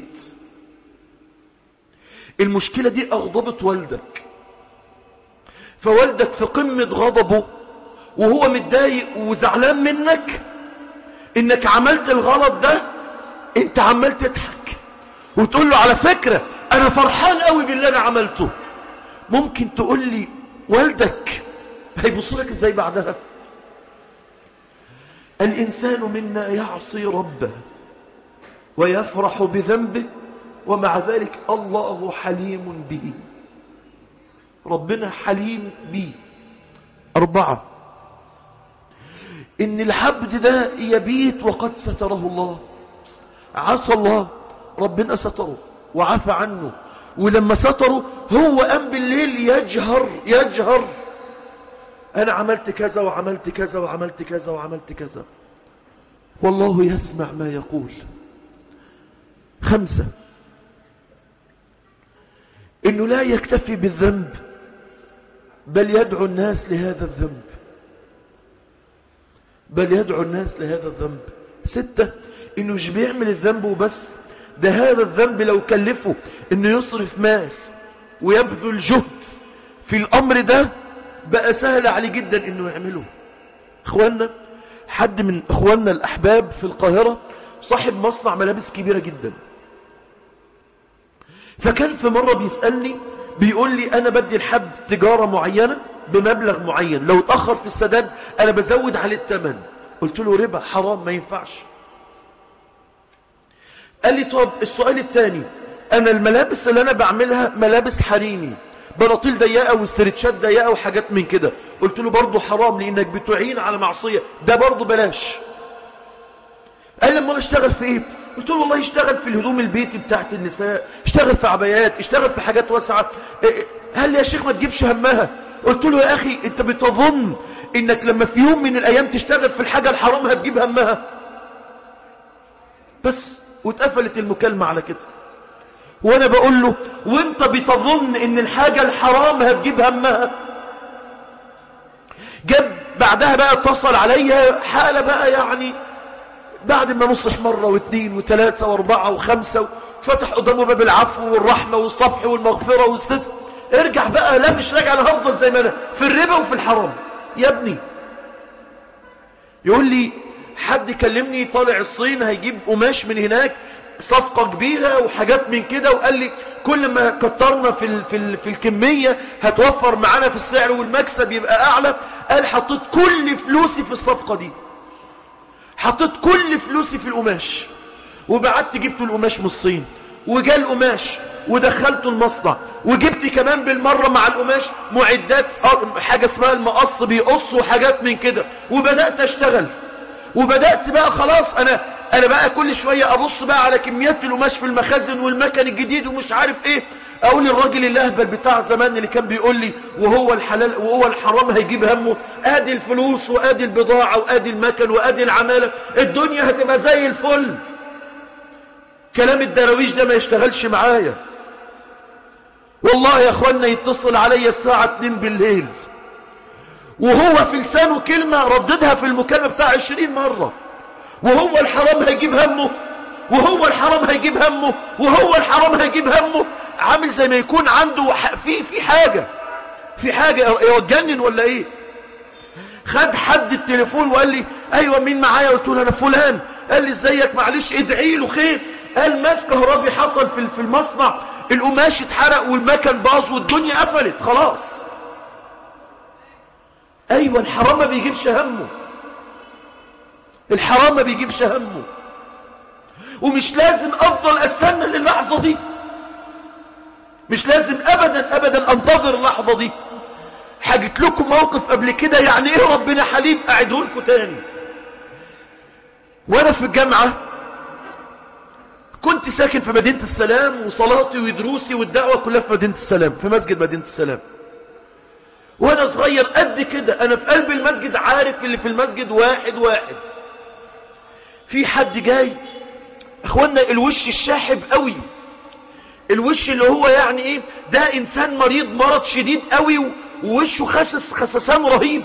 المشكلة دي أغضبت والدك، فوالدك في قمة غضبه وهو متضايق وزعلان منك إنك عملت الغلط ده، انت عمال تضحك وتقول له على فكرة انا فرحان قوي باللي انا عملته. ممكن تقول لي والدك هيبص لك ازاي بعدها؟ الانسان منا يعصي ربه ويفرح بذنبه، ومع ذلك الله حليم به. ربنا حليم به. 4، ان العبد ده يبيت وقد ستره الله. عصى الله، ربنا ستره وعفى عنه، ولما ستره هو قام بالليل يجهر انا عملت كذا وعملت كذا وعملت كذا وعملت كذا، والله يسمع ما يقول. 5، انه لا يكتفي بالذنب بل يدعو الناس لهذا الذنب، بل يدعو الناس لهذا الذنب. 6، انه مش بيعمل الذنب وبس، ده هذا الذنب لو كلفه انه يصرف مال ويبذل جهد في الامر ده بقى سهل عليه جدا انه يعمله. اخواننا، حد من اخواننا الاحباب في القاهرة صاحب مصنع ملابس كبيرة جدا، فكان في مرة بيسألني بيقول لي انا بدي الحد تجارة معينة بمبلغ معين، لو اتأخر في السداد انا بزود عليه الثمن. قلت له ربا، حرام، ما ينفعش. قال لي طب السؤال الثاني، انا الملابس اللي انا بعملها ملابس حريمي، بناطيل ضيقه واسترتشات ضيقه وحاجات من كده. قلت له برضه حرام لانك بتعين على معصيه، ده برضه بلاش. قال لما انا اشتغل في ايه؟ قلت له والله اشتغل في الهدوم البيتي بتاعت النساء، اشتغل في عبايات، اشتغل في حاجات واسعة. قال لي يا شيخ ما تجيبش همها. قلت له يا اخي انت بتظن انك لما في يوم من الايام تشتغل في الحاجة الحرام هتجيب همها؟ بس واتقفلت المكالمة على كده. وانا بقول له وانت بتظن ان الحاجة الحرام هتجيب همها؟ جاب بعدها بقى اتصل عليا حالة بقى يعني بعد ما نصح مرة واثنين وثلاثة واربعة وخمسة، فتح قدامه باب العفو والرحمة والصفح والمغفرة والصدق. ارجع بقى، لا مش راجع، انا هفضل زي ما انا في الربا وفي الحرام. يا ابني يقول لي حد كلمني طالع الصين هيجيب قماش من هناك صفقة كبيرة وحاجات من كده، وقال لي كل ما كترنا في الكمية هتوفر معانا في السعر والمكسب يبقى اعلى. قال حطيت كل فلوسي في الصفقة دي، حطيت كل فلوسي في القماش، وبعدت جبت القماش من الصين، وجاء القماش ودخلته المصنع، وجبت كمان بالمرة مع القماش معدات حاجة اسمها المقص بيقص وحاجات من كده، وبدأت اشتغل. وبدأت بقى خلاص انا بقى كل شوية ابص بقى على كميات القماش في المخازن والمكن الجديد ومش عارف ايه. اقول الراجل الاهبل بتاع زمان اللي كان بيقول لي وهو الحلال وهو الحرام هيجيب همه، ادي الفلوس وادي البضاعة وادي المكن وادي العمالة، الدنيا هتبقى زي الفل. كلام الدراويش ده ما يشتغلش معايا. والله يا اخوانا يتصل عليا الساعة 2 بالليل وهو في لسانه كلمة رددها في المكالمة بتاع 20 مرة، وهو الحرام هيجيب همه، وهو الحرام هيجيب همه، وهو الحرام هيجيب همه. عامل زي ما يكون عنده في حاجة يوجنن ولا ايه. خد حد التليفون وقال لي ايوه مين معايا؟ قلت له انا فلان. قال لي ازيك معلش ادعي له خير. قال ماس كهربي حصل في المصنع، القماش اتحرق والمكن باظ والدنيا قفلت خلاص. ايوه الحرام ما بيجيبش همه، الحرام ما بيجيبش همه. ومش لازم افضل استنى للحظة دي، مش لازم ابدا ابدا انتظر اللحظة دي. حاجت لكم موقف قبل كده يعني ايه ربنا حليم اعده لكم تاني. وانا في الجامعة كنت ساكن في مدينة السلام، وصلاتي ودروسي والدعوة كلها في مدينة السلام، في مسجد مدينة السلام. وانا صغير قد كده انا في قلب المسجد عارف اللي في المسجد واحد واحد. في حد جاي اخوانا الوش الشاحب قوي، الوش اللي هو يعني ايه ده انسان مريض مرض شديد قوي، ووشه خسسان رهيب.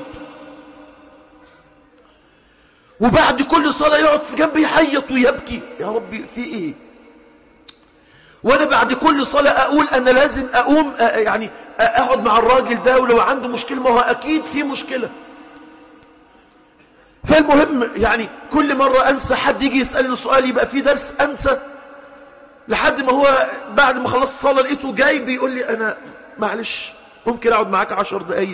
وبعد كل صلاة يقعد في جنبي يحيط ويبكي، يا ربي في ايه؟ وانا بعد كل صلاة اقول انا لازم اقوم يعني اقعد مع الراجل ده، ولو عنده مشكلة ما هو اكيد في مشكلة. فالمهم يعني كل مرة انسى حد يجي يسألني سؤال يبقى في درس انسى، لحد ما هو بعد ما خلصت الصلاة لقيته جاي بيقول لي انا معلش ممكن اقعد معاك 10 دقايق.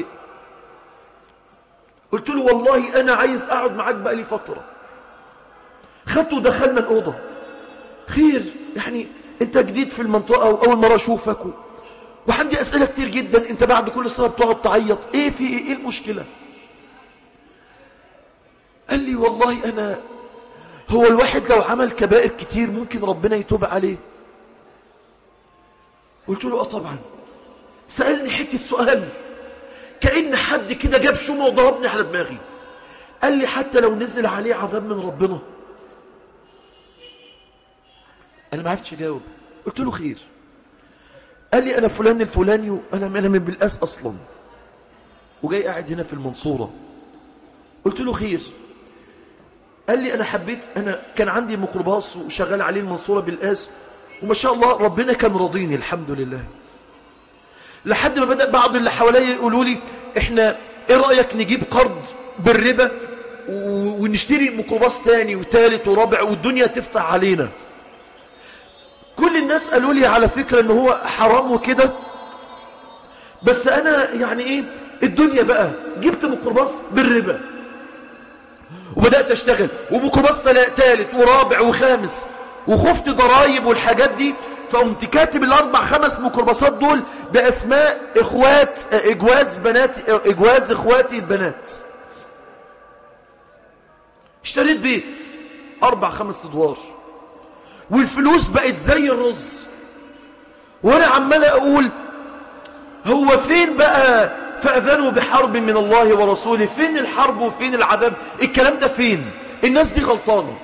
قلت له والله انا عايز اقعد معاك بقى لي فترة. خدته ودخلنا الأوضة. خير يعني انت جديد في المنطقة واول مرة اشوفك وعندي اسئلة كتير جدا، انت بعد كل صلاة بتقعد تعيط، ايه في ايه المشكلة؟ قال لي والله انا هو الواحد لو عمل كبائر كتير ممكن ربنا يتوب عليه. قلت له طبعا. سألني حتة سؤال كأن حد كده جاب شومة وضربني على دماغي. قال لي حتى لو نزل عليه عذاب من ربنا. انا ما عرفتش اجاوب. قلت له خير. قال لي انا فلان الفلاني وانا من بلقاس اصلا وجاي قاعد هنا في المنصورة. قلت له خير. قال لي انا كان عندي ميكروباص وشغال عليه المنصورة بلقاس، وما شاء الله ربنا كان راضيني الحمد لله. لحد ما بدأ بعض اللي حواليا يقولوا لي احنا ايه رأيك نجيب قرض بالربا ونشتري ميكروباص تاني وثالث ورابع والدنيا تفتح علينا. كل الناس قالوا لي على فكرة ان هو حرام وكده، بس انا يعني ايه الدنيا بقى جبت ميكروباص بالربا وبدأت اشتغل وميكروباص ثالث ورابع وخامس، وخفت ضرايب والحاجات دي، فقمت كاتب الاربع 5 ميكروباصات دول باسماء اجواز اخواتي البنات. اشتريت بيت 4-5 ادوار، والفلوس بقت زي الرز. وانا عمال اقول هو فين بقى فأذنوا بحرب من الله ورسوله؟ فين الحرب وفين العذاب؟ الكلام ده فين؟ الناس دي غلطانة.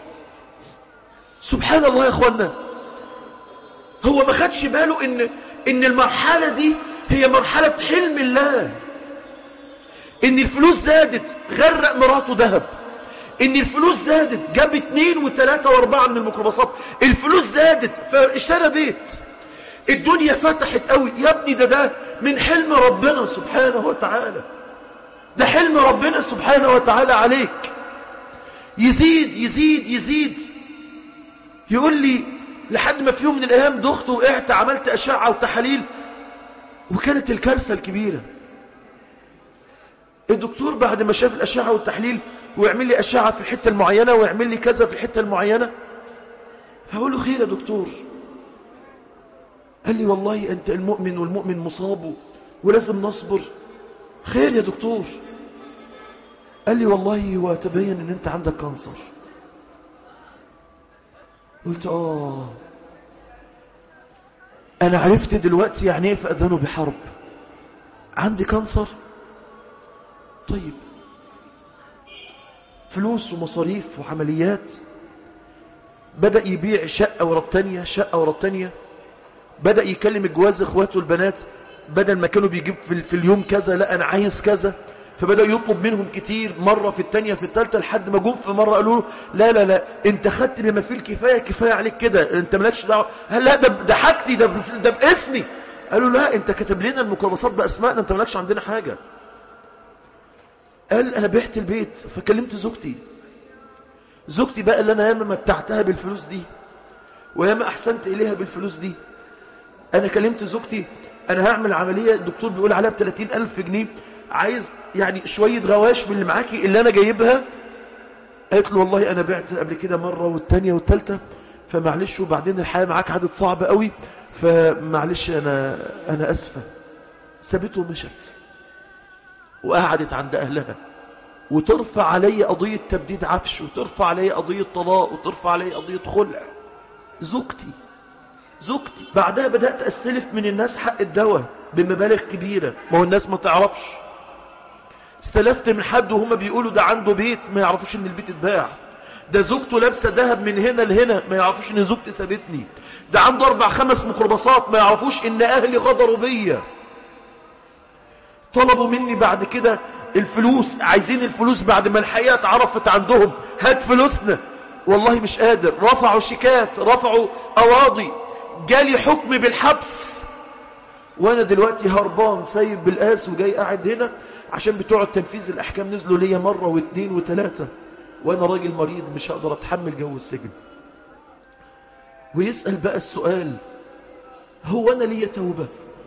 سبحان الله يا اخوانا، هو ما خدش باله ان المرحلة دي هي مرحلة حلم الله. ان الفلوس زادت غرق مراته ذهب، ان الفلوس زادت جاب 2 و3 و4 من الميكروباصات، الفلوس زادت فاشترى بيت، الدنيا فتحت قوي. يا ابني ده من حلم ربنا سبحانه وتعالى، ده حلم ربنا سبحانه وتعالى عليك. يزيد يزيد يزيد. يقول لي لحد ما في يوم من الايام دخت وقعت، عملت اشعة وتحاليل، وكانت الكارثة الكبيرة. الدكتور بعد ما شاف الاشعة والتحليل ويعمل لي اشعة في الحتة المعينة ويعمل لي كذا في الحتة المعينة، فقول له خير يا دكتور؟ قال لي والله انت المؤمن والمؤمن مصاب ولازم نصبر. خير يا دكتور؟ قال لي والله وتبين ان انت عندك كانسر. قلت انا عرفت دلوقتي يعني ايه فأذنوا بحرب. عندي كانسر؟ طيب فلوس ومصاريف وعمليات. بدأ يبيع شقة ورا التانية، شقة ورا التانية. بدأ يكلم الجواز اخواته البنات، بدل ما كانوا بيجيب في اليوم كذا، لا انا عايز كذا. فبدأ يطلب منهم كتير، مرة في التانية في التالتة، لحد ما جم في مرة قالوا له لا انت خدت بما فيه الكفاية، كفاية عليك كده، انت مالكش دعوه. لا ده حاجتي، ده باسمي. قالوا لا انت كتب لنا الميكروباصات باسمائنا، انت مالكش عندنا حاجة. قال انا بعت البيت. فكلمت زوجتي بقى اللي انا ياما متعتها بالفلوس دي وياما احسنت اليها بالفلوس دي. انا كلمت زوجتي انا هعمل عملية الدكتور بيقول عليها ب30,000 جنيه، عايز يعني شوية غواش من اللي معاكي اللي انا جايبها. قالت له والله انا بعت قبل كده مرة والتانية والتالتة، فمعلش، وبعدين الحياة معاك عدد صعب قوي، فمعلش انا اسفة. سابته ومشت وقعدت عند اهلها، وترفع علي قضية تبديد عفش، وترفع علي قضية طلاق، وترفع علي قضية خلع. زوجتي بعدها بدأت أستلف من الناس حق الدواء بمبالغ كبيرة، ما هو الناس ما تعرفش. استلفت من حد وهم بيقولوا ده عنده بيت، ما يعرفوش ان البيت اتباع. ده زوجته لابسه ذهب من هنا لهنا، ما يعرفوش ان زوجتي سابتني. ده عنده 4-5 ميكروباصات، ما يعرفوش ان اهلي غدروا بيا. طلبوا مني بعد كده الفلوس، عايزين الفلوس بعد ما الحقيقة اتعرفت عندهم، هات فلوسنا. والله مش قادر. رفعوا شيكات، رفعوا قواضي، جالي حكم بالحبس، وانا دلوقتي هربان سايب بالقاس وجاي قاعد هنا عشان بتوع تنفيذ الاحكام نزلوا ليا مرة واثنين وثلاثة، وانا راجل مريض مش هقدر اتحمل جو السجن. ويسأل بقى السؤال، هو انا ليا توبة؟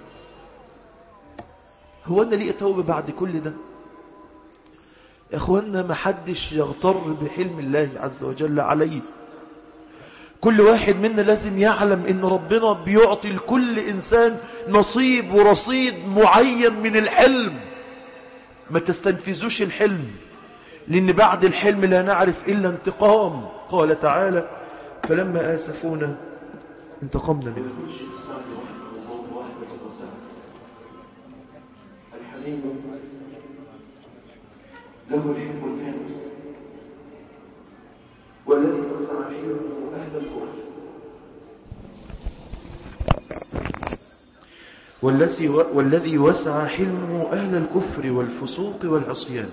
هو انا ليا توبة بعد كل ده؟ يا اخوانا ما حدش يغتر بحلم الله عز وجل عليه. كل واحد منا لازم يعلم ان ربنا بيعطي لكل انسان نصيب ورصيد معين من الحلم. ما تستنفذوش الحلم، لان بعد الحلم لا نعرف الا انتقام. قال تعالى فلما آسفونا انتقمنا منهم. الحليم له الحلم الكامل والذي وسع حلمه أهل الكفر والذي وسع حلمه أهل الكفر والفسوق والعصيان.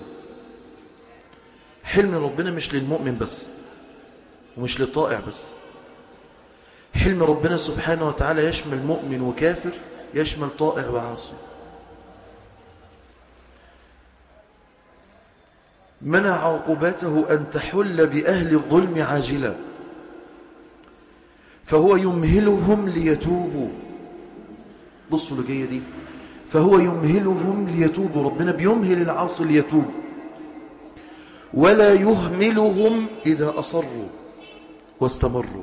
حلم ربنا مش للمؤمن بس ومش للطائع بس. حلم ربنا سبحانه وتعالى يشمل مؤمن وكافر، يشمل طائع وعاصي. منع عقوباته أن تحل بأهل الظلم عاجلا، فهو يمهلهم ليتوبوا. بصوا لجاية دي، فهو يمهلهم ليتوبوا. ربنا بيمهل العاصي ليتوب، ولا يهملهم إذا أصروا واستمروا.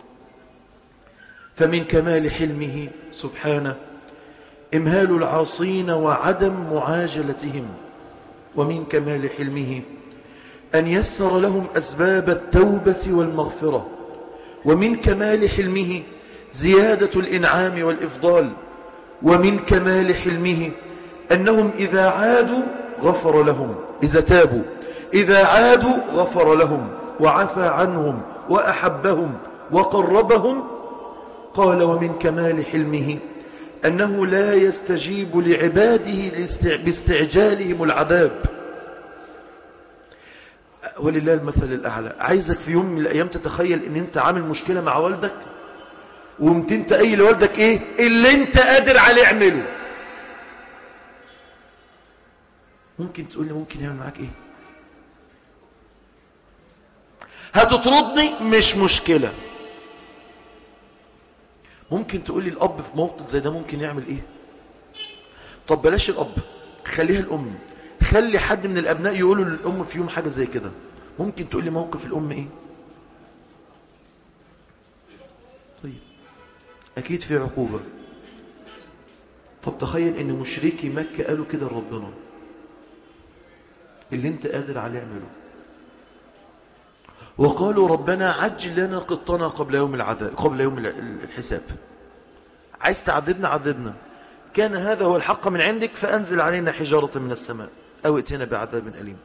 فمن كمال حلمه سبحانه إمهال العاصين وعدم معاجلتهم، ومن كمال حلمه أن يسر لهم أسباب التوبة والمغفرة، ومن كمال حلمه زيادة الإنعام والإفضال، ومن كمال حلمه أنهم إذا عادوا غفر لهم، إذا تابوا إذا عادوا غفر لهم وعفى عنهم وأحبهم وقربهم. قال ومن كمال حلمه أنه لا يستجيب لعباده باستعجالهم العذاب. ولله المثل الأعلى. عايزك في يوم من الأيام تتخيل ان انت عامل مشكلة مع والدك، وقمت انت قايل لوالدك ايه اللي انت قادر عليه اعمله. ممكن تقول لي ممكن يعمل معاك ايه؟ هتطردني مش مشكلة. ممكن تقول لي الاب في موقف زي ده ممكن يعمل ايه؟ طب بلاش الاب، خليها الام، خلي حد من الابناء يقولوا للام في يوم حاجة زي كده. ممكن تقول لي موقف الام ايه؟ طيب اكيد في عقوبة. طب تخيل ان مشركي مكة قالوا كده لربنا اللي انت قادر عليه اعمله، وقالوا ربنا عجل لنا قطنا قبل يوم العذاب، قبل يوم الحساب. عايز تعذبنا عذبنا، كان هذا هو الحق من عندك فأنزل علينا حجارة من السماء أو ائتنا بعذاب أليم.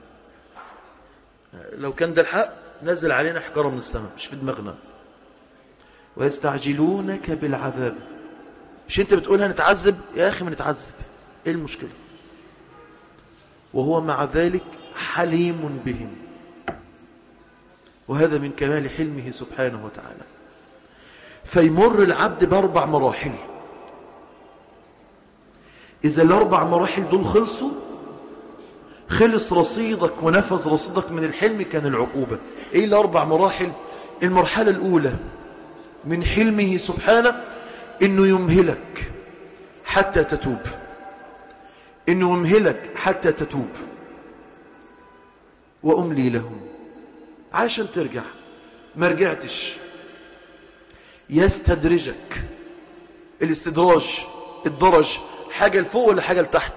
لو كان ده الحق نزل علينا حجارة من السماء، مش في دماغنا. ويستعجلونك بالعذاب، مش انت بتقولها نتعذب يا أخي؟ ما نتعذب، ايه المشكلة؟ وهو مع ذلك حليم بهم. وهذا من كمال حلمه سبحانه وتعالى. فيمر العبد بأربع مراحل. إذا الأربع مراحل دول خلصوا، خلص رصيدك ونفذ رصيدك من الحلم، كان العقوبة. إيه الأربع مراحل؟ المرحلة الأولى من حلمه سبحانه إنه يمهلك حتى تتوب، إنه يمهلك حتى تتوب. وأملي لهم، عشان ترجع ما رجعتش يستدرجك. الاستدراج، الدرج، حاجة لفوق ولا حاجة لتحت.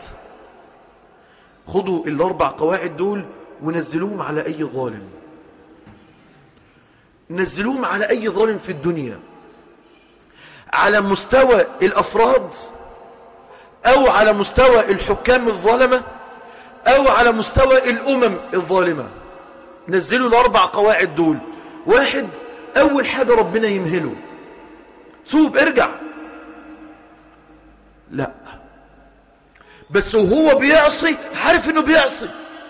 خدوا الاربع قواعد دول ونزلوهم على اي ظالم، نزلوهم على اي ظالم في الدنيا، على مستوى الافراد او على مستوى الحكام الظالمة او على مستوى الامم الظالمة. نزلوا الاربع قواعد دول. واحد، اول حاجة ربنا يمهله، توب ارجع. لا، بس وهو بيعصي عارف انه بيعصي.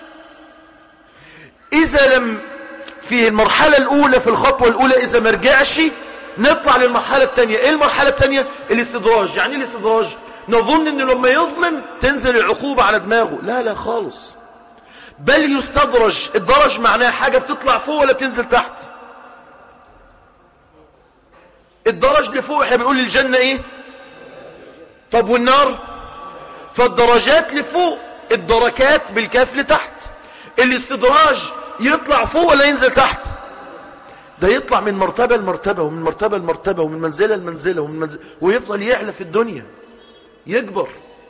اذا لم في المرحلة الاولى، في الخطوة الاولى اذا ما رجعش، نطلع للمرحلة الثانية. ايه المرحلة الثانية؟ الاستدراج. يعني ايه الاستدراج؟ نظن انه لما يظلم تنزل العقوبة على دماغه. لا لا خالص، بل يستدرج. الدرج معناه حاجة بتطلع فوق ولا بتنزل تحت. الدرج لفوق احنا بنقول للجنة ايه؟ طب والنار؟ فالدرجات لفوق، الدركات بالكاف لتحت. الاستدراج يطلع فوق ولا ينزل تحت؟ ده يطلع من مرتبة لمرتبة، ومن مرتبة لمرتبة، ومن منزلة لمنزلة، ويفضل يعلى في الدنيا، يكبر.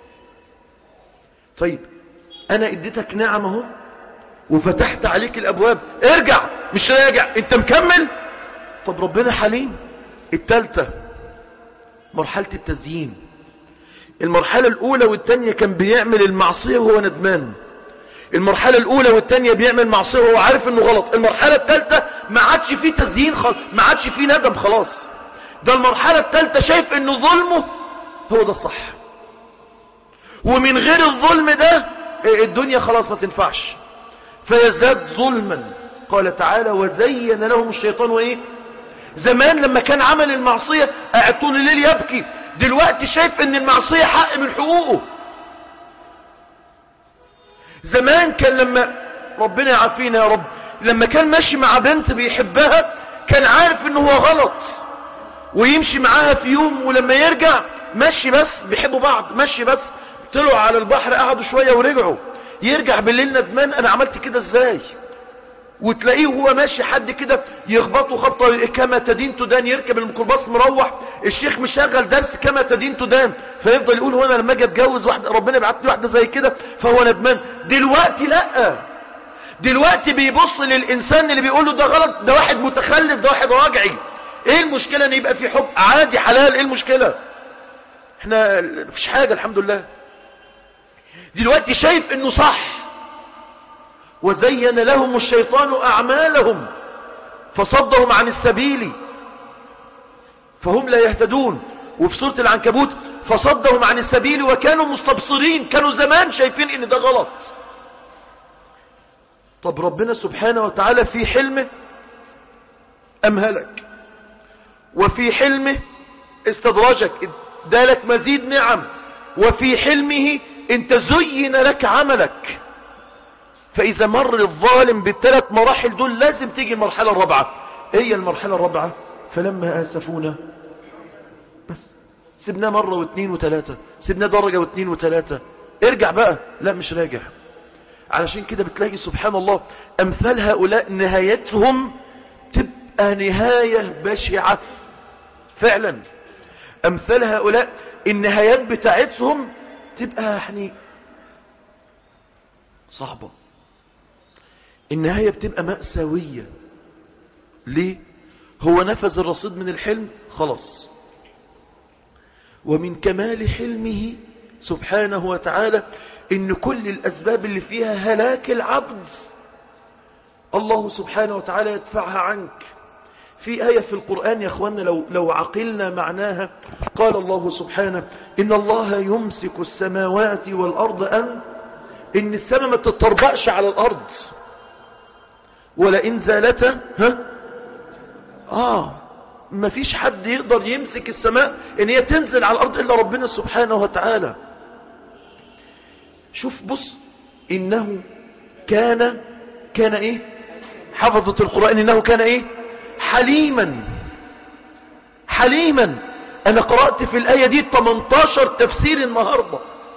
طيب انا اديتك نعم اهو وفتحت عليك الابواب، ارجع. مش راجع، انت مكمل. طب ربنا حليم. الثالثة مرحلة التزيين. المرحلة الاولى والثانية كان بيعمل المعصية وهو ندمان. المرحلة الاولى والثانية بيعمل معصية وهو عارف انه غلط. المرحلة الثالثة ما عادش فيه تزيين خالص، ما عادش فيه ندم خلاص. ده المرحلة الثالثة شايف انه ظلمه هو ده الصح، ومن غير الظلم ده الدنيا خلاص ما تنفعش، فيزداد ظلما. قال تعالى وزين لهم الشيطان وايه؟ زمان لما كان عمل المعصية قاعد طول الليل يبكي، دلوقتي شايف ان المعصية حق من حقوقه. زمان كان لما ربنا يعافينا يا رب، لما كان ماشي مع بنت بيحبها كان عارف انه هو غلط ويمشي معاها في يوم، ولما يرجع ماشي بس بيحبوا بعض، ماشي بس طلعوا على البحر قعدوا شوية ورجعوا، يرجع بالليل ندمان انا عملت كده ازاي. وتلاقيه هو ماشي حد كده يخبطه خبطه كما تدين تدان، يركب الميكروباص مروح، الشيخ مشغل درس كما تدين تدان، فيفضل يقول هو انا لما اجي اتجوز واحده ربنا يبعت لي واحده زي كده فهو ندمان. دلوقتي لا، دلوقتي بيبص للإنسان اللي بيقوله ده غلط، ده واحد متخلف، ده واحد راجعي. ايه المشكلة ان يبقى في حب عادي حلال؟ ايه المشكلة؟ احنا مفيش حاجة الحمد لله. دلوقتي شايف انه صح. وزين لهم الشيطان اعمالهم فصدهم عن السبيل فهم لا يهتدون. وفي سورة العنكبوت فصدهم عن السبيل وكانوا مستبصرين، كانوا زمان شايفين ان ده غلط. طب ربنا سبحانه وتعالى في حلمه امهلك، وفي حلمه استدراجك، ادالك مزيد نعم، وفي حلمه انت زين لك عملك. فاذا مر الظالم بالثلاث مراحل دول لازم تيجي المرحلة الرابعة. هي المرحلة الرابعة فلما آسفونا بس سيبناه مرة واثنين وثلاثة، سيبناه درجة واثنين وثلاثة، ارجع بقى. لا مش راجع. علشان كده بتلاقي سبحان الله امثال هؤلاء نهايتهم تبقى نهاية بشعة فعلا. امثال هؤلاء النهايات بتاعتهم تبقى يعني صعبة، النهاية بتبقى مأساوية. ليه؟ هو نفذ الرصيد من الحلم خلاص. ومن كمال حلمه سبحانه وتعالى ان كل الاسباب اللي فيها هلاك العبد الله سبحانه وتعالى يدفعها عنك. في آية في القرآن يا اخوانا لو عقلنا معناها، قال الله سبحانه ان الله يمسك السماوات والارض ان السماء ما تتطربقش على الارض، ولئن زالتا ما فيش حد يقدر يمسك السماء ان هي تنزل على الارض الا ربنا سبحانه وتعالى. شوف بص، انه كان ايه؟ حفظت القرآن انه كان ايه؟ حليما. انا قرأت في الآية دي 18 تفسير النهاردة،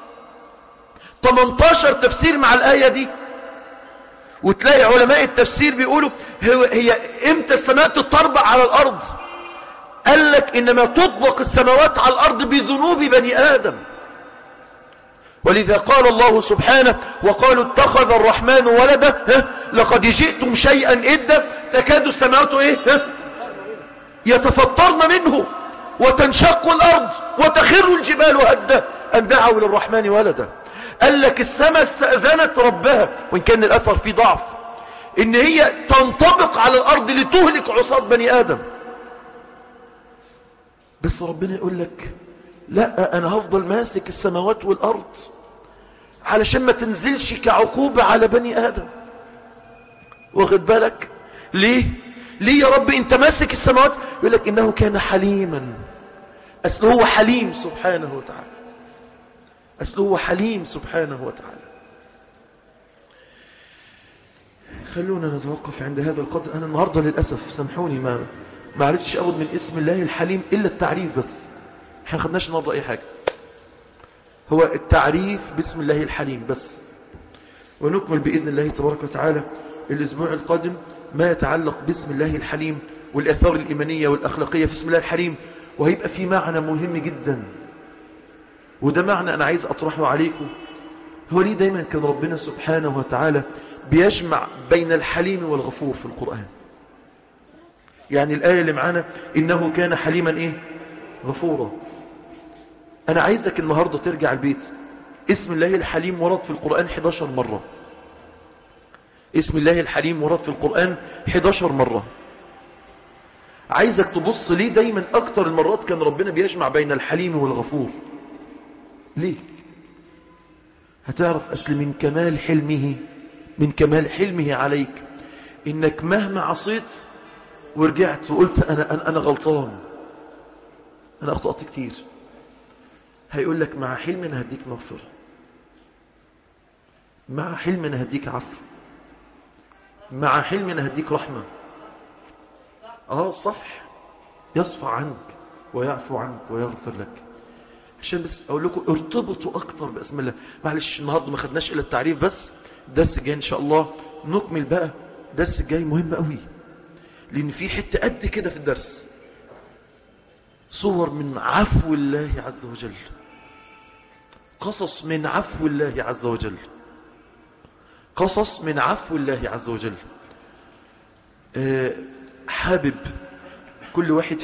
18 تفسير مع الآية دي. وتلاقي علماء التفسير بيقولوا هي امتى السماء تتطربق على الارض؟ قال لك انما تطبق السماوات على الارض بذنوب بني ادم. ولذا قال الله سبحانه وقالوا اتخذ الرحمن ولدا لقد جئتم شيئا إدا تكاد السماوات يتفطرن منه وتنشق الارض وتخر الجبال هدا ان دعوا للرحمن ولدا. قال لك السماء استأذنت ربها، وإن كان الأثر فيه ضعف، إن هي تنطبق على الأرض لتهلك عصاة بني آدم. بس ربنا يقول لك لا، أنا هفضل ماسك السماوات والأرض علشان ما تنزلش كعقوبة على بني آدم. واخد بالك؟ ليه يا رب أنت ماسك السماوات؟ يقول لك إنه كان حليما. أصل هو حليم سبحانه وتعالى، هو حليم سبحانه وتعالى. خلونا نتوقف عند هذا القدر. أنا النهاردة للأسف سامحوني ما عرفتش أخذ من اسم الله الحليم إلا التعريف بس. احنا ما خدناش النهاردة أي حاجة، هو التعريف باسم الله الحليم بس. ونكمل بإذن الله تبارك وتعالى الأسبوع القادم ما يتعلق باسم الله الحليم والآثار الإيمانية والأخلاقية في اسم الله الحليم. وهيبقى في معنى مهم جدا، وده معنى أنا عايز أطرحه عليكم. هو ليه دايما كان ربنا سبحانه وتعالى بيجمع بين الحليم والغفور في القرآن؟ يعني الآية اللي معانا إنه كان حليما إيه؟ غفورا. أنا عايزك النهاردة ترجع البيت، اسم الله الحليم ورد في القرآن 11 مرة. اسم الله الحليم ورد في القرآن 11 مرة. عايزك تبص ليه دايما أكتر المرات كان ربنا بيجمع بين الحليم والغفور. ليه؟ هتعرف أصل من كمال حلمه عليك إنك مهما عصيت ورجعت وقلت أنا غلطان، أنا أخطأت كتير، هيقول لك مع حلم أنا هديك مغفرة، مع حلم أنا هديك عفو، مع حلم أنا هديك رحمة. صح، يصفى عنك ويعفو عنك ويغفر لك. عشان بس اقول لكم ارتبطوا اكتر باسم الله. معلش النهارده ما خدناش الا التعريف بس، الدرس الجاي ان شاء الله نكمل بقى. الدرس الجاي مهم قوي، لان في حته قد كده في الدرس صور من عفو الله عز وجل، قصص من عفو الله عز وجل، قصص من عفو الله عز وجل. حابب كل واحد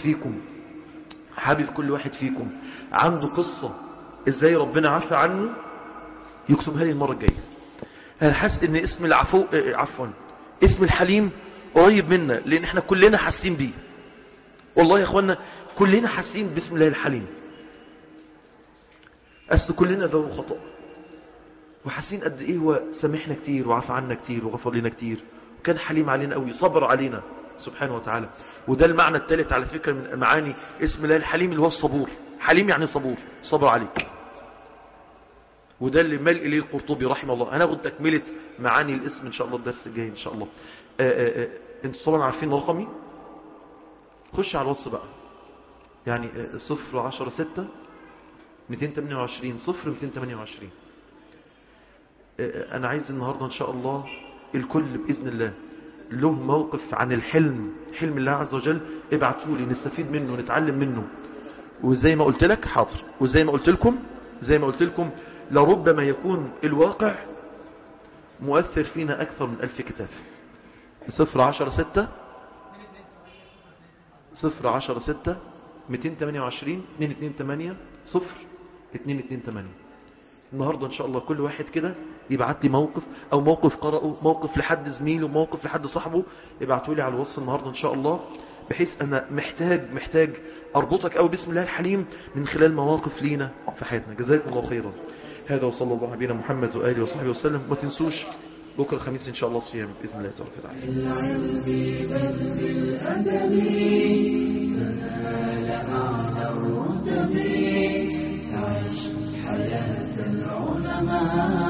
فيكم عنده قصة ازاي ربنا عفى عنه يكتبها لي المرة الجاية. انا حاسس ان اسم العفو اسم الحليم قريب منا، لان احنا كلنا حاسين بيه. والله يا اخوانا كلنا حاسين باسم الله الحليم. اصل كلنا ذو خطأ، وحاسين قد ايه هو سامحنا كتير وعفى عنا كتير وغفر لنا كتير، وكان حليم علينا قوي، صبر علينا سبحانه وتعالى. وده المعنى الثالث على فكرة من معاني اسم الله الحليم، اللي هو الصبور. حليم يعني صبور، صبر عليك. وده اللي مال إليه القرطبي رحمه الله. هناخد تكملة معاني الاسم إن شاء الله الدرس الجاي إن شاء الله. انتوا طبعا عارفين رقمي، خش على الواتس بقى، يعني 010-6 228 0228. أنا عايز النهاردة إن شاء الله الكل بإذن الله له موقف عن الحلم، حلم الله عز وجل، ابعتوا لي نستفيد منه ونتعلم منه. وزي ما قلت لك حاضر، وزي ما قلت لكم لربما يكون الواقع مؤثر فينا أكثر من 1000 كتاب. 010-6 228 228 0228. النهاردة إن شاء الله كل واحد كده يبعت لي موقف، أو موقف قرأه، موقف لحد زميله، موقف لحد صاحبه، ابعتوا لي على الوصف النهاردة إن شاء الله، بحيث أنا محتاج أربطك أو بسم الله الحليم من خلال مواقف لينا في حياتنا. جزاكم الله خيرا. هذا وصلى الله على محمد وآله وصحبه وسلم. ما تنسوش بكرة الخميس إن شاء الله صيام بإذن الله تبارك وتعالى. العلم بل بالأدب تنال أعلى الرتب، تعيش حياة العلماء.